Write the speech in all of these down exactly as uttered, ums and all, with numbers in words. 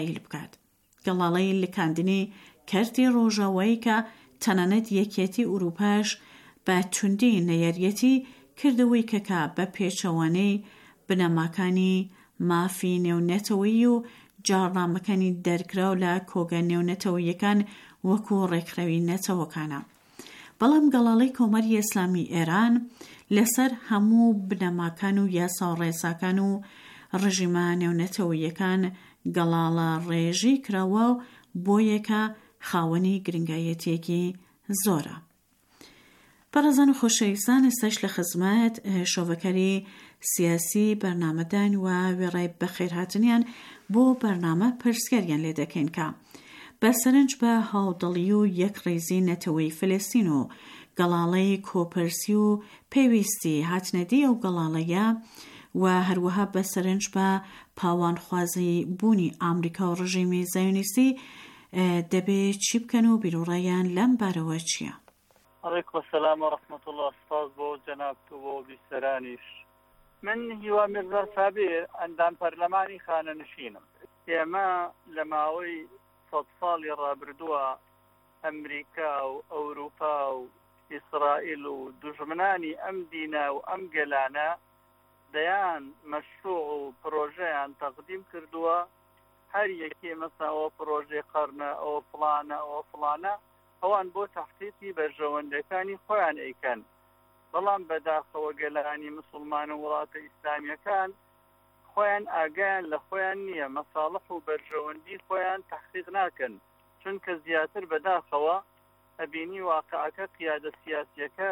بکات. گەڵاڵەی لکاندنی کەرتی ڕۆژاوایی کە تەنانەت یەکێتی ئوروپاش بە توندی نەیەریەتی کردەوەی کەکا بە پێچەوانەی بنەماکانی مافی نێونەتەوەی و جاڕنامەکانی دەرکراو لە کۆگە نێونەتەوەیەکان وەکو ڕێکخراوی نەتەوەکانە. بەڵام گەڵاڵەی کۆمەری ئیسلامی ئێران لەسەر هەموو بنەماکان و یاسا و ڕێساکان و ڕژیمە نێونەتەوەیەکان گەڵاڵە ڕێژی کراوە و بۆ یەکە خاوەنی گرنگایەتێکی زۆرە. بەڕێزان و خۆشەویستان، ئێستاش لە خزمەت شۆڤەکاری سیاسی بەرنامەدان و وێڕای بەخێرهاتنیان بۆ بەرنامە پرسیاریان لێ دەکەین کە بەسەرنج بە هاودڵی و یەکڕێزی نەتەوەی فلەستین و گەڵاڵەی کۆپەرسی و پێویستی هاتنەدی ئەو گەڵاڵەیە و هەروەها بەسەرنج بە پاوانخوازی بوونی ئامریکا و ڕژیمی زایۆنیستی دەبێت چی بکەن و بیرۆڕایان لەم بارەوە چییە؟ عليكم السلام ورحمة الله. أستاذ بو جنابتو بو بسرانيش من هو مرزا سابير عندان برلماني خانة نشينم يما لماوي صد صالي رابردوا أمريكا وأوروبا وإسرائيل ودجمناني أم دينا وأم قلانا ديان مشروع بروجيان تقديم كردوا هر يكي مثلا أو بروجي قرنة أو فلانة أو فلانة ئەوان بۆ تحقیقی بەرژەوەندەکانی خۆیان ئەیکەن، بەڵام بەداخەوە گەلانی مسلمان و وڵاتە ئیسلامیەکان خۆیان ئاگایان لە خۆیان نییە، مەساڵح و بەرژەوەندی خۆیان تحقیق ناکەن، چونکە زیاتر بەداخەوە ئەبینی واقعەکە قیادە سیاسیەکە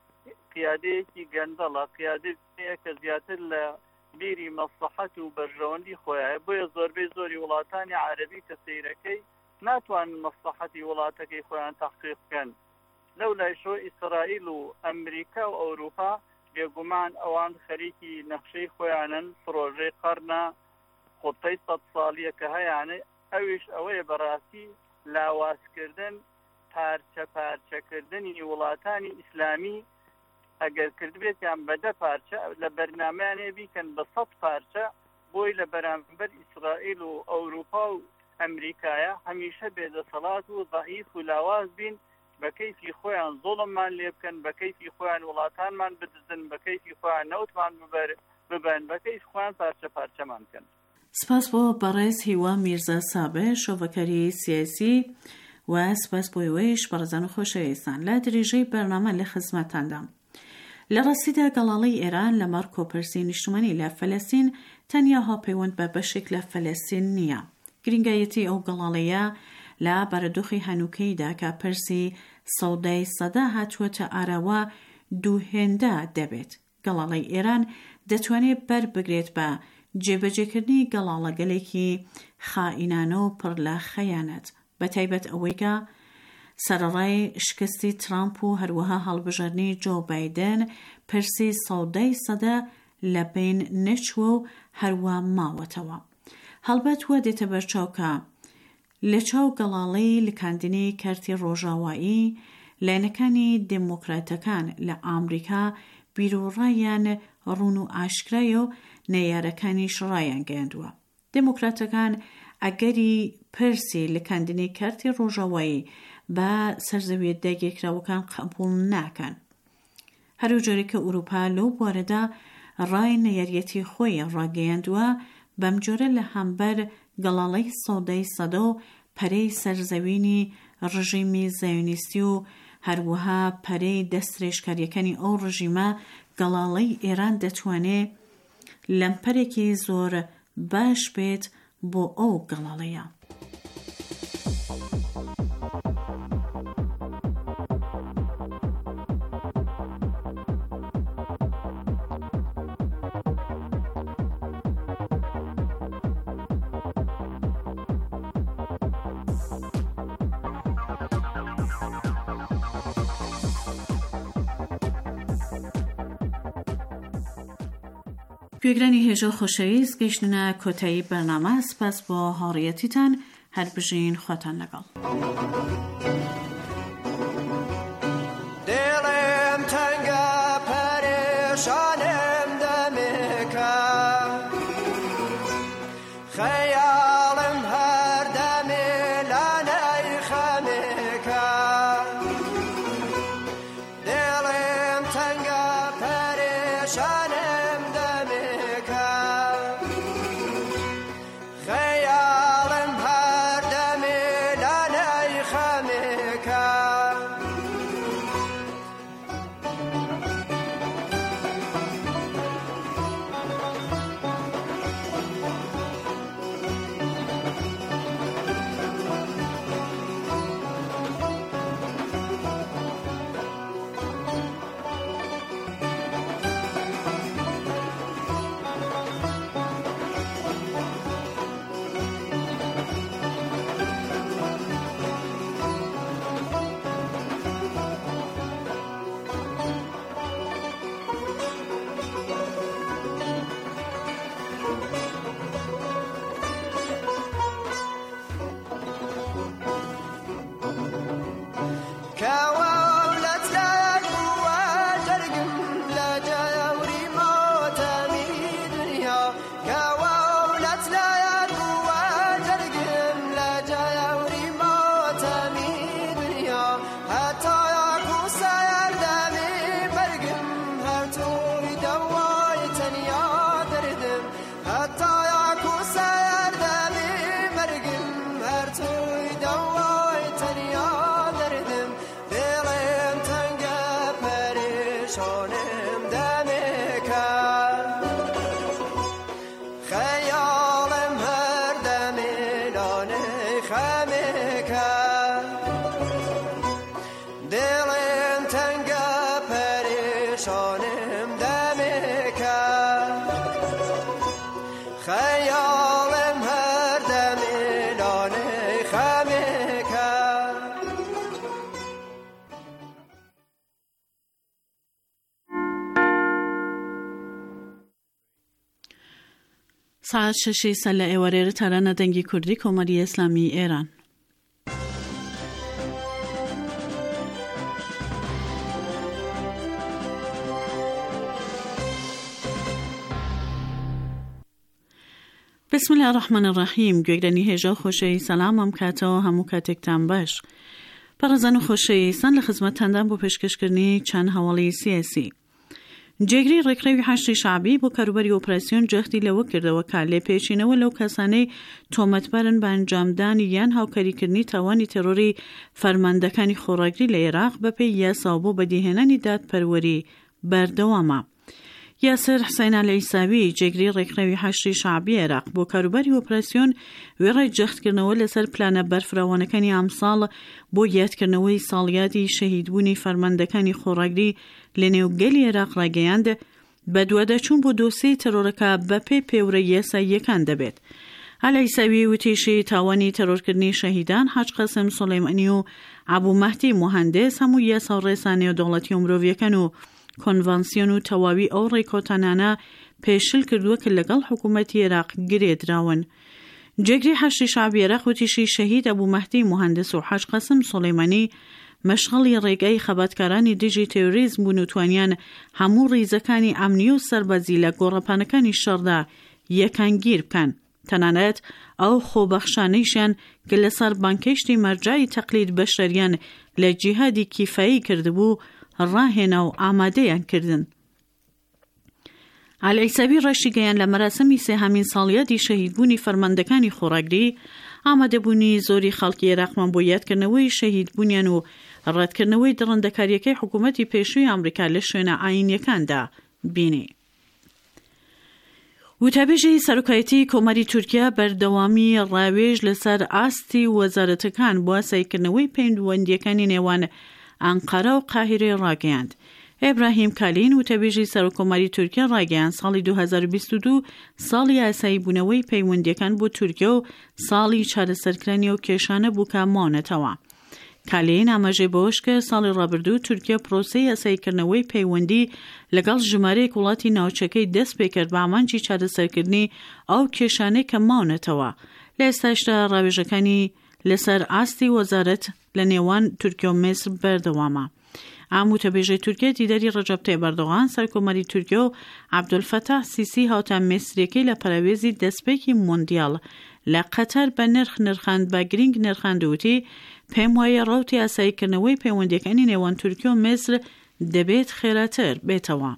قیادەیەکی گەندەڵە، قیادەیە کە زیاتر لە بیری مەسلحەت و بەرژەوەندی خۆیان. بۆیە زۆربەی زۆری وڵاتانی عەرەبی کە سەیرەکەی ناتوان مەسلحەتی وڵاتەکەی خۆیان تحقیق بکەن. لەو لایشۆ ئیسرائیل و ئەمریکا و ئەوروپا بێگومان ئەوان خەریکی نەخشەی خۆیانن، پرۆژەی قەرنە خۆتەی سەد ساڵیە کە هەیانە، ئەویش ئەوەیە بەڕاستی لاوازکردن پارچە پارچەکردنی وڵاتانی ئیسلامی ئەگەر کردبێتیان بەدە پارچە لە بەرنامەیانێ بیکەن بە سەد پارچە بۆی لە بەرامبەر ئیسرائیل و ئەوروپا و ئەمریکایە هەمیشە بێدەسەڵات و ضعیف و لاواز بین، بە کەیفی خۆیان زۆڵممان لێ بکەن، بە کەیفی خۆیان وڵاتانمان بدزن، بە کەیفی خۆیان نەوتمان ببەن، بە کەیف خۆیان پارچە پارچەمان بکەن. سپاس بۆ بەڕێز هیوا میرزا سابر، شۆڤەکاری سیاسی، و سپاس بۆ ئێوەیش بەڕێزان و خۆشەویستان لە درێژەی بەرنامە لە خزمەتاندام. لە ڕاستیدا گەڵاڵەی ئێران لەمەڕ کۆپەرسی نیشتمانی لە فەلەستین تەنیا هاوپەیوەند بە بەشێک لە فەلەستین نییە. گرنگایەتی ئەو گەڵاڵەیە لە بارەدۆخی هەنووکەیدا کە پرسی سەودای سەدا هاتووەتە ئاراوە دووهێندە دەبێت. گەڵاڵەی ئێران دەتوانێت بەر بگرێت بە جێبەجێکردنی گەڵاڵە گەلێکی خائینانە و پڕ لە خەیانەت، بە تایبەت ئەوەی کە سەرەڕای شکستی ترامپ و هەروەها هەڵبژاردنی جۆ بایدن پرسی سەودای سەدا لە بین نەچووە و هەروە ماوەتەوە. هەڵبەت وە دێتە بەرچاو کە لە چاو گەڵاڵەی لکاندنی کەرتی ڕۆژاوایی لایەنەکانی دموکراتەکان لە ئامریکا بیرۆڕایان ڕوون و ئاشکرایە و نەیارەکانی شڕایان گەیاندووە. دموکراتەکان ئەگەری پرسی لکاندنی کەرتی ڕۆژاوایی بە سەرزەویە داگیرکراوەکان قبوڵ ناکەن. هەرو جۆرێک کە ئوروپا لەو بوارەدا ڕای نەیاریەتی خۆی ڕاگەیاندووە، بەم جۆرە لە هەمبەر گەڵاڵەی سەودای سەدا و پەرەی سەرزەوینی ڕژیمی زایۆنیستی و هەروەها پەرەی دەسترێژکاریەکانی ئەو ڕژیمە گەڵاڵەی ئێران دەتوانێت لەمپەرێکی زۆر باش بێت بۆ ئەو گەڵاڵەیە. گوێگرانی هێژە خۆشەویست، گەیشتنە کۆتایی بەرنامە. سپاس بۆ هاوڕێیەتیتان، هەر بژین خواتان لەگەڵ. دڵم تەنگە پەرێشانم دەمێکە، خەیاڵم هە ساعت ششی سال ایواره ترانه دنگی کردی کماری اسلامی ایران. بسم الله الرحمن الرحیم. گوگرانی هجا خوشی سلام هم کتا همو کتکتن باش. پرزن خوشی سن لخدمت تندم با پیشکش کردنی چند حوالی سیاسی. جگری ڕێکخراوی حەشتی شعبی بۆ کاروبەری ئۆپراسیۆن جەختی لەوە کردەوە کە لێ پێچینەوە لەو کەسانەی تۆمەتبەرن بە ئەنجامدانی یان هاوکاریکردنی تاوانی تەرۆری فەرماندەکانی خۆڕاگری لە عێراق بەپێی یاسا بۆ بەدیهێنانی دادپەروەری بەردەوامە. یاسر حسین علیساوی جگری ڕێکخراوی حەشتی شعبی عێراق بۆ کاروبەری ئۆپراسیۆن وێڕای جەختکردنەوە لەسەر پلانە بەرفراوانەکانی ئەمساڵ بۆ یادکردنەوەی ساڵیادی شەهیدبوونی فەرماندەکانی خۆڕاگری لە نێوگەلی عێراق ڕاگەیاند بە دووادەچوون بۆ دۆسیی تەرۆرەکە بەپێی پێورە یاساییەکان دەبێت. عەلیساوی وتیشی تاوانی تەرۆرکردنی شەهیدان حاج قاسم سولەیمانی و عەبوو مەهدی موهەندس هەموو یاسا و ڕێسانی و دەوڵەتی و مرۆڤیەکان و کۆنڤانسیۆن و تەواوی ئەو ڕێکۆتانانە پێشل کردووە کە لەگەڵ حکوومەتی عێراق گرێدراون. جێگری حەشتی شعبی عێراق وتیشی شەهید عەبوو مەهدی موهەندس و حاج قاسم سولەیمانی مەشغەڵی ڕێگای خەباتکارانی دژی تێروریزم بوون و توانیان هەموو ڕیزەکانی ئەمنی و سەربەزی لە گۆڕەپانەکانی شەڕدا یەکانگیر بکەن. تەنانەت ئەو خۆبەخشانەیشیان کە لەسەر بانکەشتی مەرجای تەقلید بەشەریان لە جیهادی کیفایی کردبوو ڕاهێنا و ئامادەیان کردن. عەلیساوی ڕەشی گەیان لە مەراسەمی سێهەمین ساڵیادی شەهیدبوونی فەرماندەکانی خۆڕاگری ئامادەبوونی زۆری خەڵکی عێراقمان بۆ یادکردنەوەی شەهیدبوونیان و ڕەتکردنەوەی دڕندەکاریەکەی حکوومەتی پێشووی ئەمریکا لە شوێنە ئاینیەکاندا بینی. وتابێژی سەرۆکایەتی کۆمەری تورکیا بەردەوامی ڕاوێژ لەسەر ئاستی وەزارەتەکان بۆ ئاساییکردنەوەی پەیوەندیەکانی نێوان ئەنقەرە و قاهیرە ڕاگەیاند. ئێبراهیم کالین وتابێژی سەرۆکۆمەری تورکیا ڕاگەیاند ساڵی دوو هەزار و بیست و دوو ساڵی ئاسایی بوونەوەی پەیوەندیەکان بۆ تورکیا و ساڵی چارەسەرکردنی و کێشانە بوو کە ماونەتەوە. کالین ئاماژەی بەوەش کرد ساڵی ڕابردوو تورکیا پرۆسەی ئاساییکردنەوەی پەیوەندی لەگەڵ ژمارەیەک وڵاتی ناوچەکەی دەست پێ کرد بە ئامانجی چارەسەرکردنی ئەو کێشانەی کە ماونەتەوە. لە ئێستاشدا ڕاوێژەکانی لەسەر ئاستی وەزارەت لە نێوان تورکیا و میسر بەردەوامە. ئەم وتەبێژەی تورکیا دیداری ڕەجەب تایب ئەردۆغان سەرکۆمەری تورکیا و عەبدولفەتاح سیسی هاوتە میسرەکەی لە پەراوێزی دەستپێکی مۆندیاڵ لە قەتەر بە نرخ نرخاند بە گرنگ نرخاند وتی پێم وایە ڕەوتی ئاساییکردنەوەی پەیوەندیەکانی نێوان تورکیا و میسر دەبێت خێراتر بێتەوە.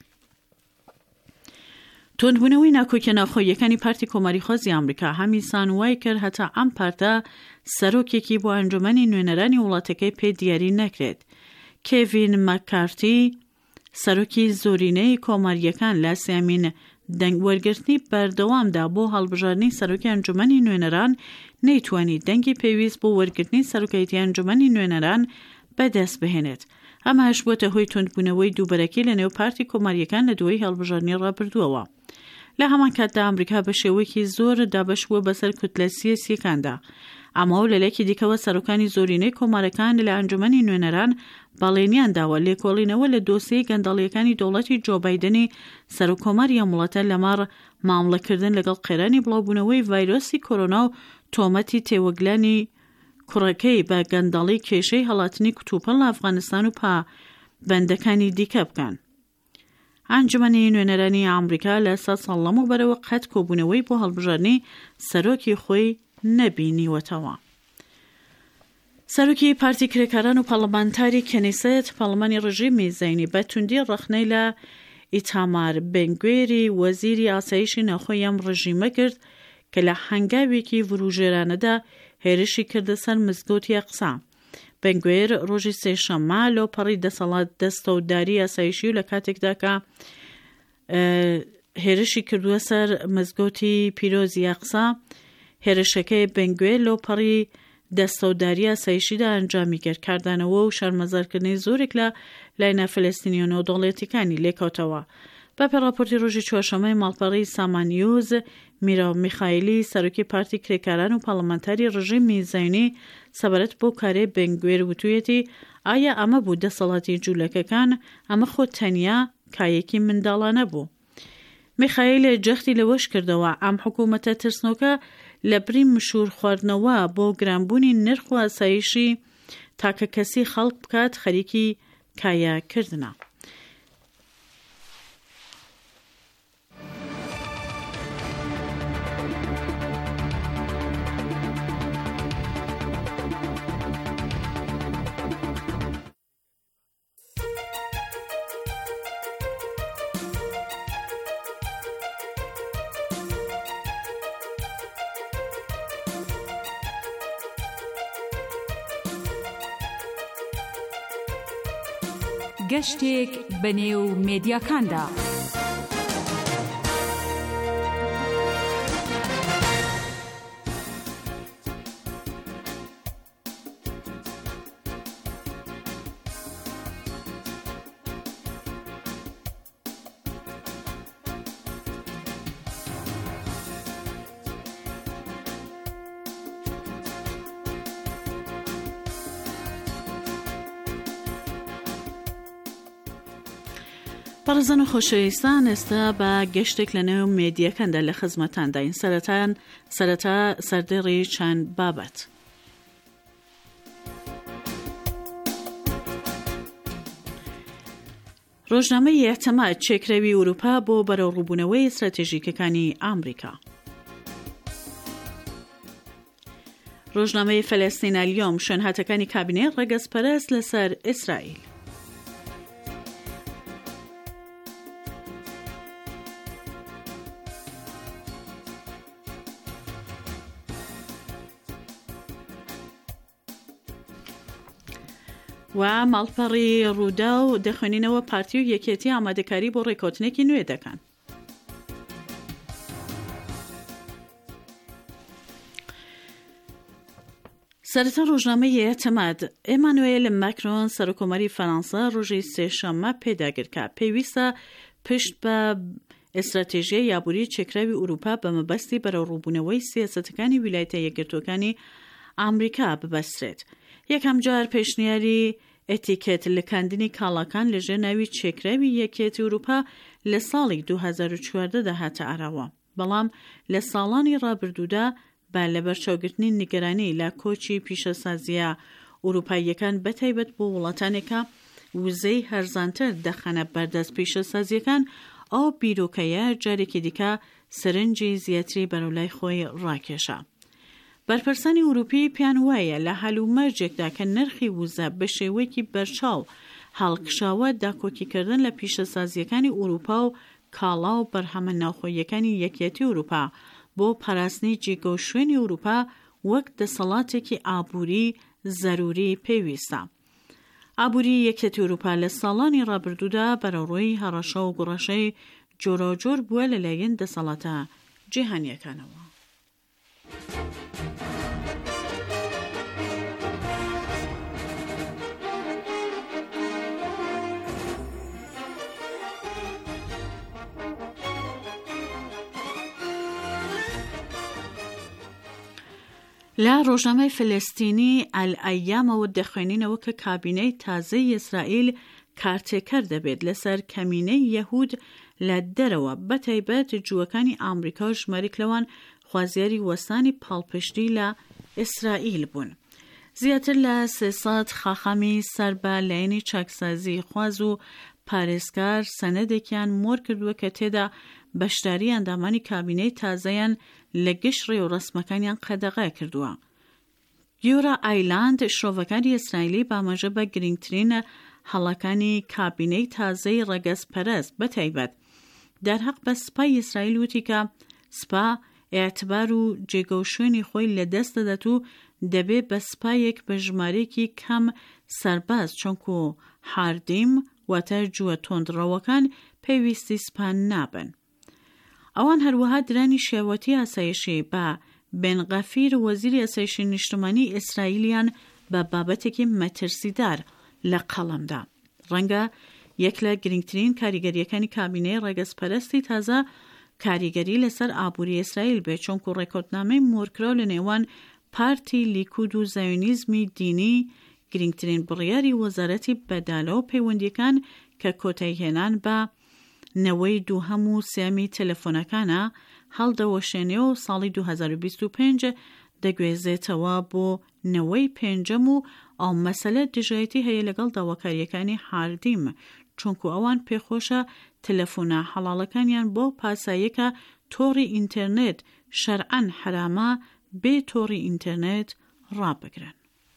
تۆندبوونەوەی ناکۆکیە ناوخۆییەکانی پارتی کۆمەریخوازی ئەمریکا هەمیسان وای کرد هەتا ئەم پارتە سەرۆکێکی بۆ ئەنجومەنی نوێنەرانی وڵاتەکەی پێ دیاری نەکرێت. کێڤین مەککارتی سەرۆکی زۆرینەی کۆمەریەکان لە سێمین دەنگوەرگرتنی بەردەوامدا بۆ هەڵبژاردنی سەرۆکی ئەنجومەنی نوێنەران نەیتوانی دەنگی پێویست بۆ وەرگرتنی سەرۆکایەتی ئەنجومەنی نوێنەران بەدەست بهێنێت. ئەمەش بووەتە هۆی تۆندبوونەوەی دووبەرەکەی لە نێو پارتی کۆمەریەکان لە دوای هەڵبژاردنی ڕابردووەوە. لە هەمان کاتدا ئەمریکا بە شێوەیەکی زۆر دابەشووە بەسەر کوتلە سیاسیەکاندا. ئەمە و لەلایەکی دیکەوە سەرۆکانی زۆرینەی کۆمارەکان لە ئەنجومەنی نوێنەران باڵێنیان داوە لێکۆڵینەوە لە دۆسیەی گەندەڵیەکانی دەوڵەتی جۆ بایدنی سەرۆکۆمەری ئەم وڵاتە لەمەڕ مامڵەکردن لەگەڵ قێرانی بڵاوبوونەوەی ڤایرۆسی کۆرۆنا و تۆمەتی تێوەگلانی کوڕەکەی بە گەندەڵی کێشەی هەڵاتنی کتوپەڵ لە ئەفغانستان و پا بەندەکانی دیکە بکەن. ئەنجومەنی نوێنەرانی ئەمریکا لە سەد ساڵ لەمەوبەرەوە قەت کۆبوونەوەی بۆ هەڵبژاردنی سەرۆکی خۆی نەبینیوەتەوە. سەرۆکی پارتی کرێکاران و پەرلەمانتاری کەنیسەت پەرلەمانی ڕژیمی زەینی بە توندی ڕەخنەی لە ئیتامار بێنگوێری وەزیری ئاسایشی ناوخۆی ئەم ڕژیمە کرد کە لە هەنگاوێکی ڤروژێرانەدا هێرشی کردە سەر مزگەوتی ئەقسا. بێنگوێر ڕۆژی سێشەممە لەوپەڕی دەسەڵات دەستەوداری ئاسایشی و لە کاتێکدا کە هێرشی کردووە سەر مزگەوتی پیرۆزی ئەقسا هێرشەکەی بنگوێ لۆپەڕی دەستەوداری ئاسایشیدا ئەنجامی گەرکاردانەوە و شەرمەزارکردنی زۆرێک لە لایەنە فەلەستینیۆن و دەوڵەتیەکانی لێکەوتەوە. بەپێ راپۆرتی ڕۆژی چوارشەممەی ماڵپەڕی سامانیوز، میراو میخایلی سەرۆکی پارتی کرێکاران و پاڵەمانتاری ڕژیمی زایۆنی سەبارەت بۆ کارێ بنگوێر وتوویەتی ئایا ئەمە بوو دەسەڵاتی جوولەکەکان، ئەمە خۆ تەنیا کایەکی منداڵانە بوو. میخایل جەختی لەوەش کردەوە ئەم حکوومەتە ترسنۆکە لە بری مشور خواردنەوە بۆ گرانبوونی نرخ و ئاسایشی تاکە کەسی خەڵک بکات خەریکی کایەکردنە. گەشتێک بەنێو مێدیاکاندا. پارێزان و خۆشەویستان، ئێستا بە گەشتێک لە نێو مێدیەکاندا لە خزمەتاندا این سەرەتان سەرەتا سەردێڕی چەند بابەت. ڕۆژنامەی ئێعتیماد چێکرەوی ئەوروپا بۆ بەرەوڕووبوونەوەی استراتێژیکەکانی ئامریکا. ڕۆژنامەی فەلەستین ئەلیۆم شوێنهاتەکانی کابینێ ڕەگەزپەرست لەسەر ئیسرائیل. و ماڵپەڕی ڕوودا و دەخوێنینەوە پارتی و یەکێتی ئامادەکاری بۆ ڕێکەوتنێکی نوێ دەکەن. سەرەتا ڕۆژنامەی ئێعتیماد ئێمانوئێل ماکرۆن سەرۆکۆمەری فەرەنسا ڕۆژی سێشەممە پێداگرکە پێویستە پشت بە ئستراتێژیای یابووری چێکراوی ئەوروپا بە مەبەستی بەرەوڕووبوونەوەی سیاسەتەکانی ویلایەتە یەکگرتووەکانی ئامریکا ببەسترێت. یەکەم جار پێشنیاری ئەتیکێت لەکاندنی کاڵاکان لەژێر ناوی چێکراوی یەکێتی ئەوروپا لە ساڵی دوو هەزار و چواردە داهاتە ئاراوە، بەڵام لە ساڵانی ڕابردوودا با لە بەرچاوگرتنی نیگەرانی لە کۆچی پیشەسازیە ئەوروپاییەکان بەتایبەت بۆ وڵاتانێکە وزەی هەرزانتر دەخەنە بەردەست پیشەسازیەکان ئەو بیرۆکەیە جارێکی دیکە سەرنجی زیاتری بەرەولای خۆی ڕاکێشە. بەرپرسانی ئەوروپی پیان وایە لە هەلومەرجێکدا کە نرخی وزە بە شێوەیەکی بەرچاو هەڵکشاوە داکۆکیکردن لە پیشەسازیەکانی ئەوروپا و کاڵا و بەرهەمە ناوخۆیەکانی یەکێتی ئەوروپا بۆ پاراستنی جێگە و شوێنی ئەوروپا وەک دەسەڵاتێکی ئابووری زەروری پێویستە. ئابووری یەکێتی ئەوروپا لە ساڵانی ڕابردوودا بەرەوڕووی هەڕەشە و گوڕەشەی جۆرەوجۆر بووە لەلایەن دەسەڵاتە جیهانیەکانەوە. لە ڕۆژنامەی فلەستینی ئەل-ئەیامەوە دەخوێنینەوە کە کابینەی تازەی ئیسرائیل کارتێکەر دەبێت لەسەر کەمینەی یەهود لە دەرەوە، بەتایبەت جووەکانی ئامریکا ژمارەیەک لەوان خوازیاری وەستانی پاڵپشتی لە ئیسرائیل بوون. زیاتر لە سێسەد خاخامی سەر بە لایەنی چاکسازی خواز و پارێزگار سەنەدێکیان مۆر کردووە کە تێدا بەشداری ئەندامانی کابینەی تازەیان لە گشت ڕێ و ڕسمەکانیان قەدەغا کردووە. گیۆرا ئایلاند شۆڤەکانی ئیسرائیلی بامەژە بە گرنگترین هەڵەکانی کابینەی تازەی ڕەگەزپەرست بەتایبەت دەرهەق بە سپای ئیسرائیل وتی کە سپا ئێعتبار و جێگە و شوێنی خۆی لەدەست دەدات و دەبێ بە سپایەک بە ژمارەیەکی کەم سەرباز چونکو هاردیم واتە جووە تۆندڕەوەکان پێویستی سپان نابن. ئەوان هەروەها درانی شێوەتی ئاسایشی بە بن غەفیر وەزیری ئەسایشی نیشتمانی ئیسرائیلیان بە بابەتێکی مەترسیدار لە قەڵەمدا. ڕەنگە یەک لە گرنگترین کاریگەریەکانی کابینەی ڕێگەزپەرستی تازە کاریگەری لەسەر ئابووری ئیسرائیل بێ، چونکو ڕێکۆتنامەی مۆرکراو لە نێوان پارتی لیکود و زایۆنیزمی دینی گرنگترین بڕیاری وەزارەتی بەدالەوە پەیوەندیەکان کە کۆتایی هێنان بە نەوەی دووهەم و سێمی تەلەفۆنەکانە هەڵدەوەشێنێ و ساڵی دوو هەزار و بیست و پێنج دەگوێزێتەوە بۆ نەوەی پێنجەم و ئەو مەسەلە دژایەتی هەیە لەگەڵ داواکاریەکانی هاردیم، چونکو ئەوان پێخۆشە تەلەفۆنە حەڵاڵەکانیان بۆ پاساییەکە تۆڕی ئینتەرنێت شەرعەن حرامە بێ تۆڕی ئینتەرنێت ڕابگرن.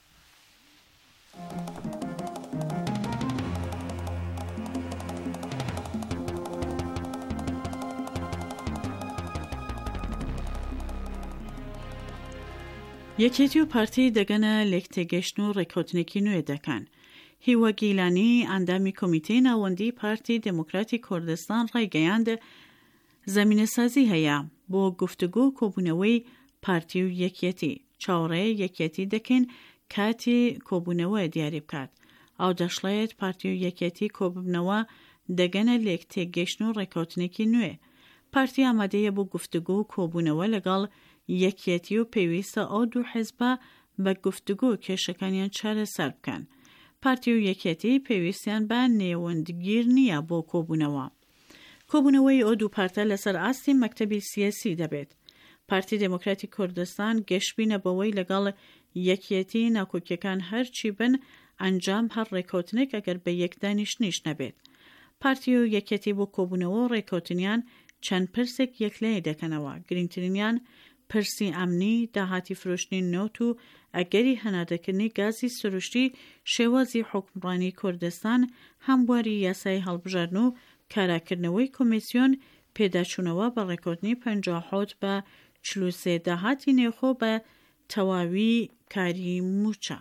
یەکێتی و پارتی دەگەنە لێکتێگەشتن و ڕێکۆتنێکی نوێ دەکەن. هیوە گیلانی ئەندامی کۆمیتەی ناوەندی پارتی دموکراتی کوردستان ڕایگەیاند زەمینەسازی هەیە بۆ گفتوگۆ کۆبوونەوەی پارتی و یەکێتی. چاوەڕێی یەکێتی دەکەین کاتی کۆبوونەوە دیاری بکات. ئەو دەشڵێت پارتی و یەکێتی کۆببنەوە دەگەنە لێکتێگەشتن و ڕێکۆتنێکی نوێ. پارتی ئامادەیە بۆ گفتوگۆ و کۆبوونەوە لەگەڵ یەکێتی و پێویستە ئەو دوو حیزبە بە گفتوگۆ کێشەکانیان چارەسەر بکەن. پارتی و یەکێتی پێویستیان بە نێوەندگیر نییە بۆ کۆبوونەوە. کۆبوونەوەی ئەو دوو پارتە لەسەر ئاستی مەکتەبی سیاسی دەبێت. پارتی دموکراتی کوردستان گەشتبینە بەوەی لەگەڵ یەکێتی ناکۆکیەکان هەرچی بن ئەنجام هەر ڕێکۆتنێک ئەگەر بە یەکدانیشتنیش نەبێت. پارتی و یەکێتی بۆ کۆبوونەوە و ڕێکۆتنیان چەند پرسێک یەکلای دەکەنەوە. گرنگترینیان پرسی ئەمنی، داهاتی فرۆشتنی نۆت و ئەگەری هەناردەکردنی گازی سروشتی، شێوازی حوکمڕانی کوردستان، هەمواری یاسای هەڵبژاردن و کاراکردنەوەی کۆمیسیۆن، پێداچوونەوە بە ڕێکۆتنی پەنجا و حوت بە چل و سێ داهاتی نێوخۆ بە تەواوی کاری موچە.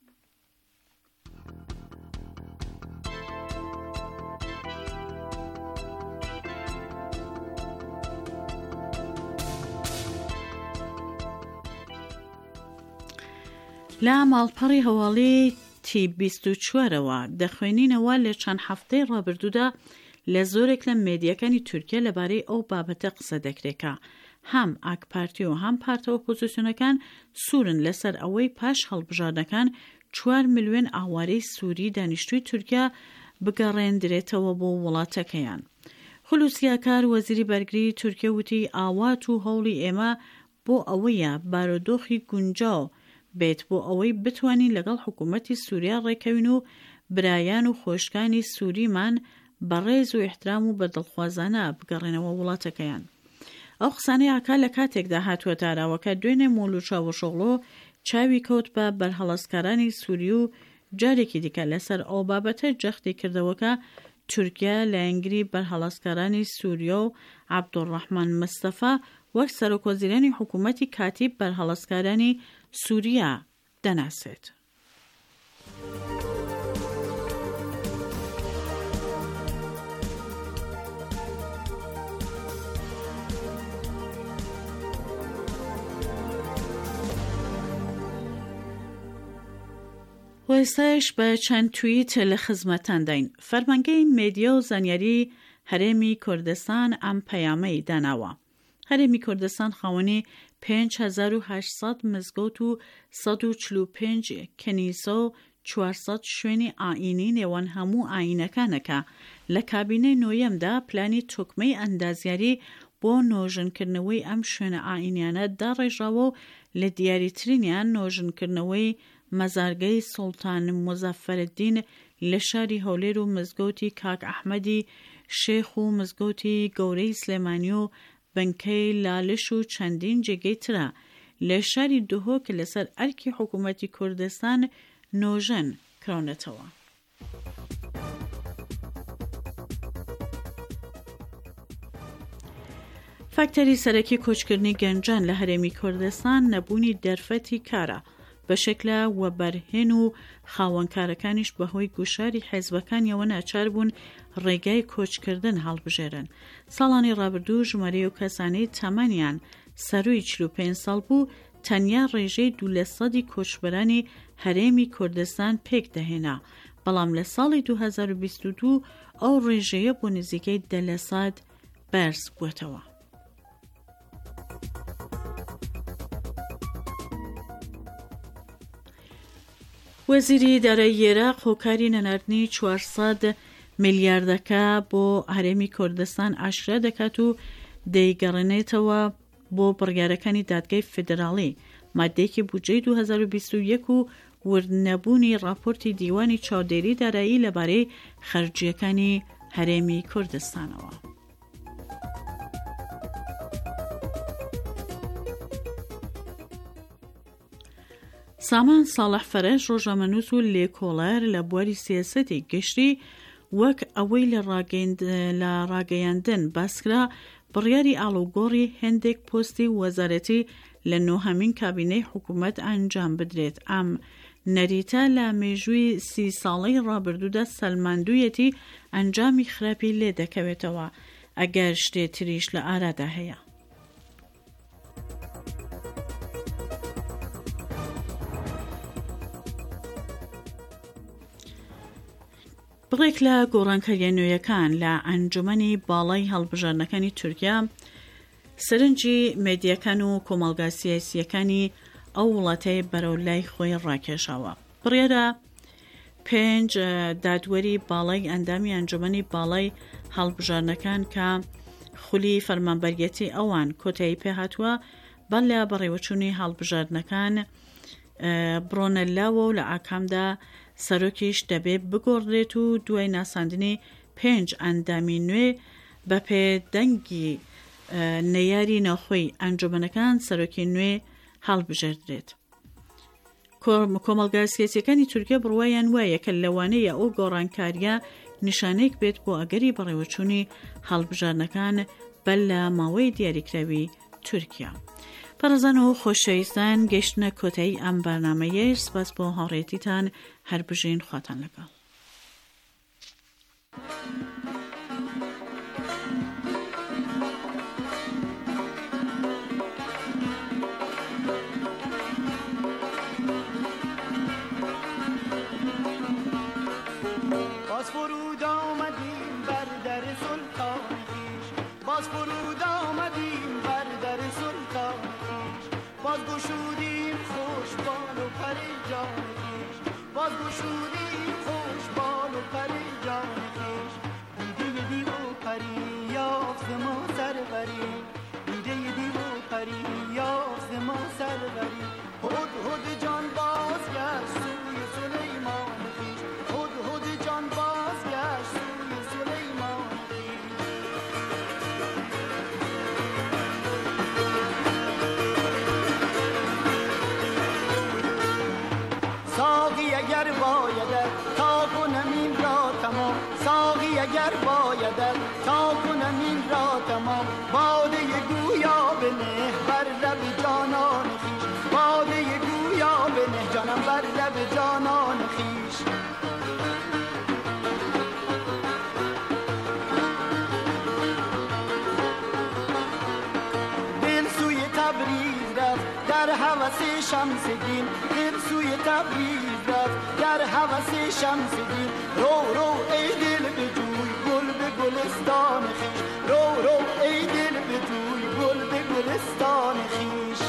لە ماڵپەڕی هەواڵی تی بیست و چوارەوە دەخوێنینەوە لە چەند هەفتەی ڕابردوودا لە زۆرێک لە مێدیەکانی تورکیا لەبارەی ئەو بابەتە قسە دەکرێتکە هەم ئاک پارتی و هەم پارتە ئۆپۆزیسیۆنەکان سوورن لەسەر ئەوەی پاش هەڵبژاردنەکان چوار ملیۆن ئاوارەی سووری دانیشتووی تورکیا بگەڕێندرێتەوە بۆ وڵاتەکەیان. خولوسی ئاکار وەزیری بەرگری تورکیا وتی ئاوات و هەوڵی ئێمە بۆ ئەوەیە بارودۆخی گونجاو بێت بۆ ئەوەی بتوانین لەگەڵ حکوومەتی سووریا ڕێکەوین و برایان و خۆشکانی سووریمان بەڕێز و احترام و بەدڵخوازانە بگەڕێنەوە وڵاتەکەیان. ئەو قسانەی ئاکا لە کاتێکدا هاتووە تاراوەکە دوێنێ مۆڵ و چاوەشۆغڵۆ چاوی کەوت بە بەرهەڵەسکارانی سووری و جارێکی دیکە لەسەر ئەو بابەتە جەختی کردەوەکە تورکیا لە ئەنگری بەرهەڵەسکارانی سووریا و عەبدوڕەحمان مستەفا وەک سەرۆکوەزیرانی حکوومەتی کاتیب بەرهەڵەسکارانی سووریا دەناسێت. و ئێستاش بە چەند تویت لە خزمەتان داین. فەرمانگەی مێدیا و زانیاری هەرێمی کوردستان ئەم پەیامەی داناوە. هەرێمی کوردستان خاوەنی پێنج هەزار و هەشت سەد مزگەوت و سەد و چل و پێنج کەنیسە و چوارسەد شوێنی ئاینی نێوان هەموو ئاینەکانەکە. لە کابینەی نۆیەمدا پلانی توکمەی ئەندازیاری بۆ نۆژنکردنەوەی ئەم شوێنە ئاینیانە داڕێژاوە و لە دیاریترینیان نۆژنکردنەوەی مەزارگەی سوڵتان مزەفەرەدین لە شاری هەولێر و مزگەوتی کاک ئەحمەدی شێخ و مزگەوتی گەورەی سلێمانی و بنکەی لالش و چەندین جێگەی ترە لە شاری دهۆ کە لەسەر ئەرکی حکوومەتی کوردستان نۆژەن کراونەتەوە. فاکتەری سەرەکی کۆچکردنی گەنجان لە هەرێمی کوردستان نەبوونی دەرفەتی کارە بە شکلە و بەرهێن و خاوەنکارەکانیش بەهۆی گوشاری حیزبەکانیەوە ناچار بوون ڕێگای کۆچکردن هەڵبژێرن. ساڵانی ڕابردوو ژمارەی و کەسانەی تەمەنیان سەرووی چل و پێنج ساڵ بوو تەنیا ڕێژەی دوو لە سەدی کۆچبەرانی هەرێمی کوردستان پێک دەهێنا، بەڵام لە ساڵی دوو هەزار و بیست و دوو ئەو ڕێژەیە بۆ نزیکەی دە لە سەد بەرز بووەتەوە. وەزیری دارایی عێراق هۆکاری نەناردنی چوارسەد میلیاردەکە بۆ هەرێمی کوردستان ئاشکرا دەکات و دەیگەڕێنێتەوە بۆ بڕیارەکانی دادگای فیدراڵی، مادەیەکی بودجەی دوو هەزار و بیست و یەک و وردنەبوونی راپۆرتی دیوانی چاودێری دارایی لەبارەی خەرجیەکانی هەرێمی کوردستانەوە. سامان ساڵح فەرەش ڕۆژنامەنووس و لێکۆڵەر لە بواری سیاسەتی گەشتی وەک ئەوەی لە ڕاگەیاندن باسکرا بڕیاری ئاڵوگۆڕی هەندێک پۆستی وەزارەتی لە نۆهەمین کابینەی حکوومەت ئەنجام بدرێت. ئەم نەریتە لە مێژووی سی ساڵەی ڕابردوودا سەلماندوویەتی ئەنجامی خراپی لێ دەکەوێتەوە ئەگەر شتێ تریش لە ئارادا هەیە. بڕێک لە گۆڕانکاریە نوێیەکان لە ئەنجومەنی باڵای هەڵبژاردنەکانی تورکیا سەرنجی مێدیەکان و کۆمەڵگا سیاسیەکانی ئەو وڵاتەی بەرەو لای خۆی ڕاکێشاوە. بڕیارە پێنج دادوەری باڵای ئەندامی ئەنجومەنی باڵای هەڵبژاردنەکان کە خولی فەرمانبەرگەتی ئەوان کۆتایی پێهاتووە بەر لە بەڕێوەچوونی هەڵبژاردنەکان بڕۆنەلاوە و لە ئاکامدا سەرۆکیش دەبێت بگۆڕێت و دوای ناساندنی پێنج ئەندامی نوێ بە پێدەنگی نەیاری ناوخۆی ئەنجومەنەکان سەرۆکی نوێ هەڵبژێردرێت. کۆمەڵگا سیاسیەکانی تورکیا بڕوایان وایە کە لەوانەیە ئەو گۆڕانکاریە نیشانەیەک بێت بۆ ئەگەری بەڕێوەچوونی هەڵبژاردنەکان بەر لە ماوەی دیاریکراوی تورکیا. پەرزان و خۆشەویستان گەیشتنە کۆتایی ئەم بەرنامەیە. سپاس بۆ هاوڕێتیتان، هەر بژین خواتان لەگەڵ. باز فرود آمدیم بر در سلطان خویش، باز فرود آمدیم بر در سلطان خویش، باز گشودیم خوشبال و پریجان خویش، باز گشودیم خوشبال و پریجان خویش. دیده دی و پری یافت ما سروری، دیده دی و پری یافت ما سروری. هد هد جان باز گشت سوی سلیمان خویش، هد هد جان باز گشت سوی سلیمان خویش. ساقی اگر بایدد تا کنم این را تمام، ساقی اگر بایدد تا کنم این را تمام. باده گویا بنه بر لب جانان خویش، باده گویا بنه جانم بر لب جانان خویش. دل سوی تبریز رفت در هوس شمس دین، دل سوی تبریز رفت در هوس شمس دین. رو رو ای دل بجوی گل به گلستان خویش، رو رو ای دل بجوی گل به گلستان خویش.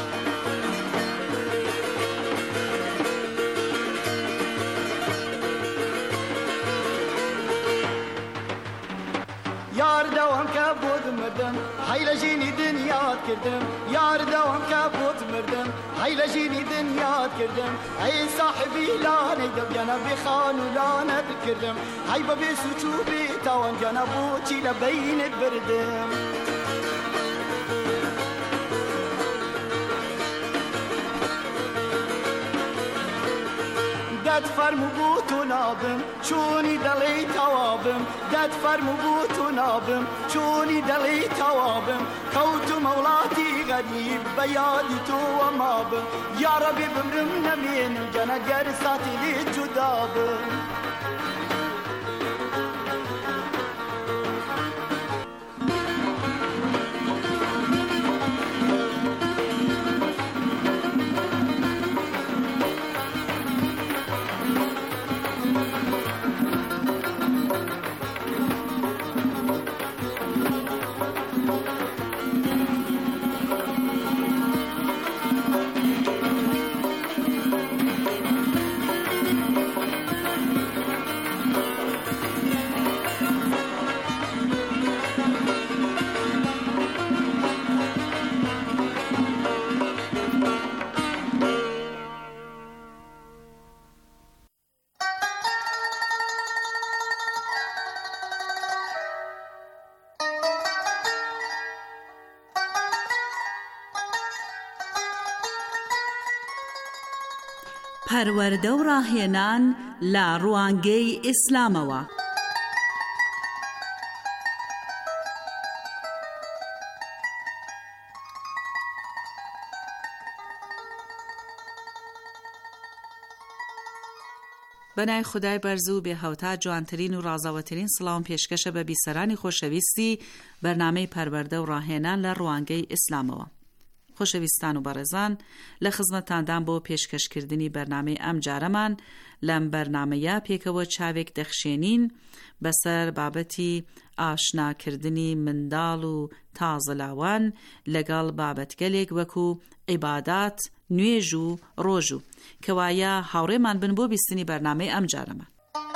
یار دوام که بود مردم حیل جینی دنیات کردم، یار دوام که بود مردم حیل جینی دنیات کردم. ای صاحبی لانه دب جانا بخان و لانه بکردم، ای بابی سوچو بیتوان جانا بوچی لبینت بردم. داد فرمو بوتو نابم چونی دلی توابم، داد فرمو بوتو نابم چونی دلی توابم. کوتو مولاتي غريب بيادي تو ومابم، يا ربي بمرم نمينم جانا قرصاتي لي جدابم. پەروەردە و ڕاهێنان لە ڕوانگەی ئیسلامەوە. بەنای خودای بەرزوو بێ هەوتا جوانترین و ڕازاوەترین سڵاو پێشکەشە بە بیسەرانی خۆشەویستی بەرنامەی پەروەردە و ڕاهێنان لە ڕوانگەی ئیسلامەوە. خۆشەویستان و بەڕێزان، لە خزمەتاندان بۆ پێشکەشکردنی بەرنامەی ئەم جارەمان لەم بەرنامەیە پێکەوە چاوێک دەخشێنین بەسەر بابەتی ئاشناکردنی منداڵ و تازەلاوان لەگەڵ بابەتگەلێک وەکو عیبادات، نوێژ و ڕۆژ و کەوایە هاوڕێمان بن بۆ بیستنی بەرنامەی ئەم جارەمان.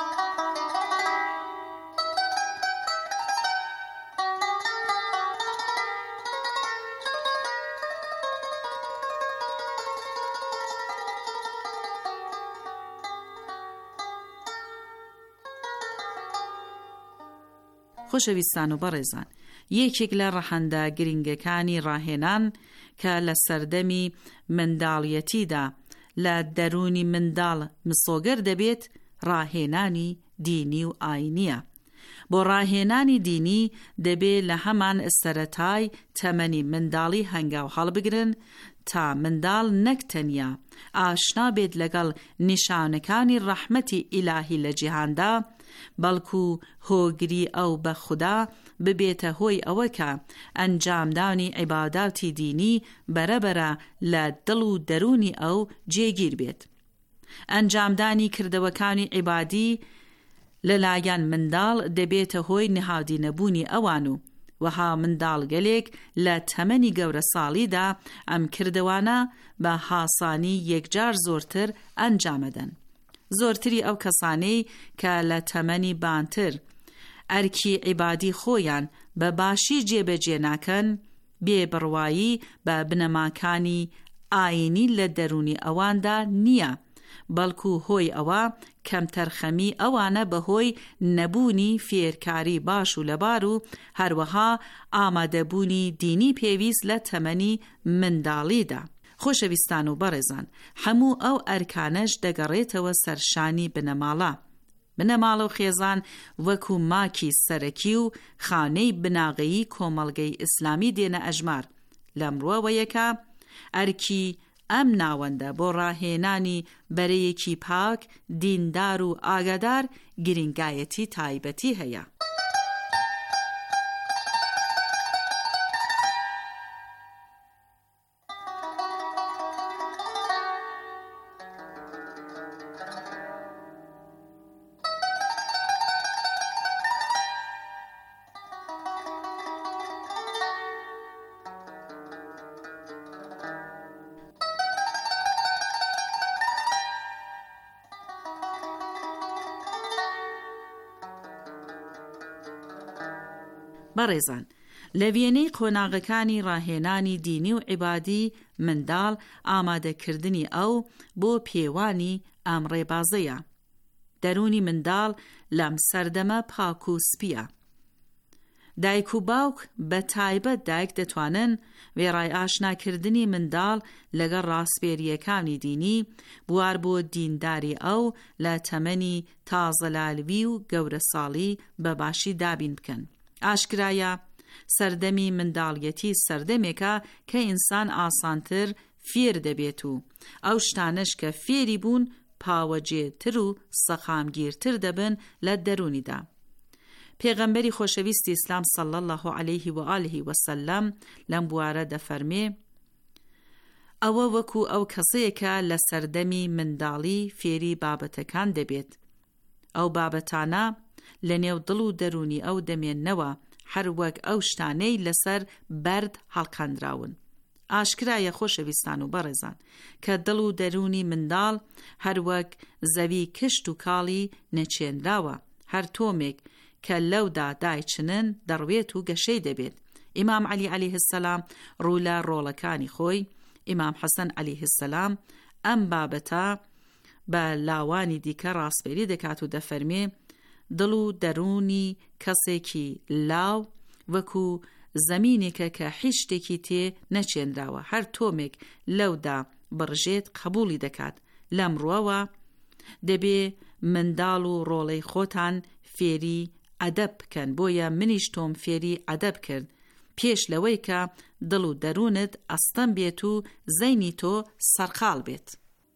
خۆشەویستان و بەڕێزان، یەکێک لە ڕەحەندە گرنگەکانی ڕاهێنان کە لە سەردەمی منداڵیەتیدا لە دەرونی منداڵ مسۆگەر دەبێت ڕاهێنانی دینی و ئاینیە. بۆ ڕاهێنانی دینی دەبێت لە هەمان سەرەتای تەمەنی منداڵی هەنگاو هەڵبگرن تا منداڵ نەک تەنیا ئاشنا بێت لەگەڵ نیشانەکانی ڕەحمەتی ئیلاهی لە جیهاندا، بەڵکو هۆگری ئەو بە خوددا ببێتە هۆی ئەوە کە ئەنجامدانی عیباداتی دینی بەرەبەرە لە دڵ و دەرونی ئەو جێگیر بێت. ئەنجامدانی کردەوەکانی عیبادی لەلایەن منداڵ دەبێتە هۆی نهادی نەبوونی ئەوان و وەها منداڵ گەلێک لە تەمەنی گەورە ساڵیدا ئەم کردەوانە بە هاسانی یەکجار زۆرتر ئەنجامەدەن. زۆرتری ئەو کەسانەی کە لە تەمەنی بانتر ئەرکی عیبادی خۆیان بە باشی جێبەجێ ناکەن، بێبڕوایی بە بنەماکانی ئاینی لە دەرونی ئەواندا نییە، بەڵکو هۆی ئەوە کەمتەرخەمی ئەوانە بەهۆی نەبوونی فێرکاری باش و لەبار و هەروەها ئامادەبوونی دینی پێویست لە تەمەنی منداڵیدا. خۆشەویستان و بەڕێزان، هەموو ئەو ئەرکانەش دەگەڕێتەوە سەرشانی بنەماڵە. بنەماڵە و خێزان وەکو ماکی سەرەکی و خانەی بناغەیی کۆمەڵگەی ئیسلامی دێنە ئەژمار. لەمڕۆوە یەکە ئەرکی ئەم ناوەندە بۆ ڕاهێنانی بەرەیەکی پاک، دیندار و ئاگادار گرنگایەتی تایبەتی هەیە. بەڕێزان، لە وێنەی قۆناغەکانی ڕاهێنانی دینی و عیبادی منداڵ ئامادەکردنی ئەو بۆ پێوانی ئەم ڕێبازەیە. دەرونی منداڵ لەم سەردەمە پاک و سپیە. دایک و باوک بە تایبەت دایک دەتوانن وێڕای ئاشناکردنی منداڵ لەگەڵ ڕاستپێریەکانی دینی بوار بۆ دینداری ئەو لە تەمەنی تازەلاوی و گەورە ساڵی بە باشی دابین بکەن. ئاشکرایە سەردەمی منداڵیەتی سەردەمێکە کە ئینسان ئاسانتر فێر دەبێت و ئەو شتانەش کە فێری بوون پاوەجێتر و سەخامگیرتر دەبن لە دەرونیدا. پێغەمبەری خۆشەویستی ئیسلام صلی الله علیه و آله و سلم لەم بوارە دەفەرمێ: ئەوە وەکو ئەو کەسەیەکە لە سەردەمی منداڵی فێری بابەتەکان دەبێت. ئەو بابەتانە لە نێو دڵ و دەرونی ئەو دەمێننەوە، هەر وەک ئەو شتانەی لەسەر بەرد هەڵقاندراون. ئاشکرایە خۆشەویستان و بەڕێزان کە دڵ و دەرونی منداڵ هەر وەک زەوی کشت و کاڵی نەچێنراوە، هەر تۆمێک کە لەودا دایچنن دەڕوێت و گەشەی دەبێت. ئیمام عەلی عەلەیه السەلام ڕوو لە ڕۆڵەکانی خۆی، ئیمام حەسەن عەلەیه السەلام ئەم بابەتە بە لاوانی دیکە ڕاستپێری دەکات و دەفەرمێ: دڵ و دەرونی کەسێکی لاو وەکو زەمینێکە کە هیچ شتێکی تێ نەچێنراوە، هەر تۆمێک لەودا بڕژێت قبولی دەکات، لەمڕۆوە دەبێ منداڵ و ڕۆڵەی خۆتان فێری ئەدەب بکەن، بۆیە منیش تۆم فێری ئەدەب کرد پێش لەوەی کە دڵ و دەروونت ئەستەم بێت و زەینی تۆ سەرقاڵ بێت.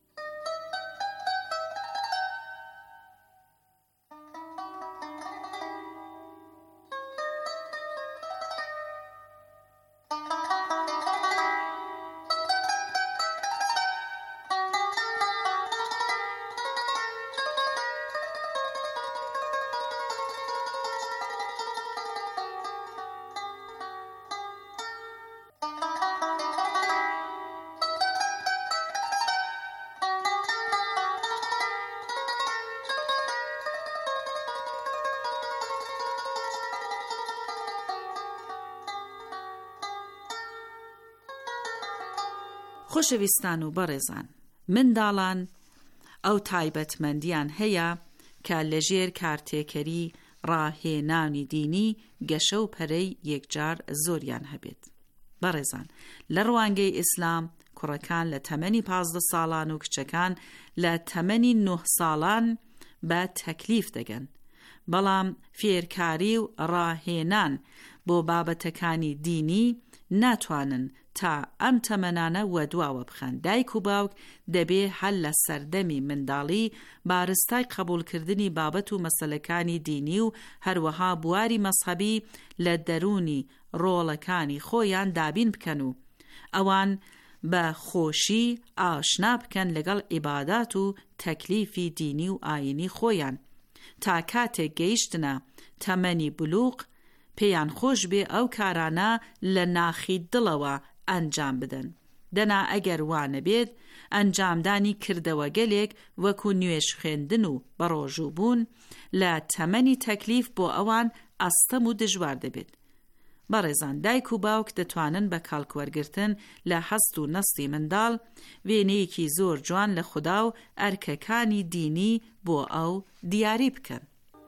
خۆشەویستان و بەڕێزان، منداڵان ئەو تایبەتمەندیان هەیە کە لەژێر کارتێکەری ڕاهێنانی دینی گەشە و پەرەی یەکجار زۆریان هەبێت. بەڕێزان، لە ڕوانگەی ئیسلام کوڕەکان لە تەمەنی پازدە ساڵان و کچەکان لە تەمەنی نۆ ساڵان بە تەکلیف دەگەن، بەڵام فێرکاری و ڕاهێنان بۆ بابەتەکانی دینی ناتوانن تا ئەم تەمەنانە وەدواوە بخەن. دایک و باوک دەبێ هەل لە سەردەمی منداڵی بارستای قبولکردنی بابەت و مەسەلەکانی دینی و هەروەها بواری مەسحەبی لە دەرونی ڕۆڵەکانی خۆیان دابین بکەن و ئەوان بە خۆشی ئاشنا بکەن لەگەڵ عیبادات و تەکلیفی دینی و ئاینی خۆیان، تا کاتێک گەیشتنە تەمەنی بلوغ پێیان خۆش بێ ئەو کارانە لە ناخی دڵەوە ئەنجام بدەن. دەنا ئەگەر وانە بێت ئەنجامدانی کردەوە گەلێک وەکو نوێژ خوێندن و بەڕۆژوو بوون لە تەمەنی تەکلیف بۆ ئەوان ئەستەم و دژوار دەبێت. بەڕێزان، دایک و باوک دەتوانن بە کاڵکوەرگرتن لە هەست و نەستی منداڵ وێنەیەکی زۆر جوان لە خوددا و ئەرکەکانی دینی بۆ ئەو دیاری بکەن.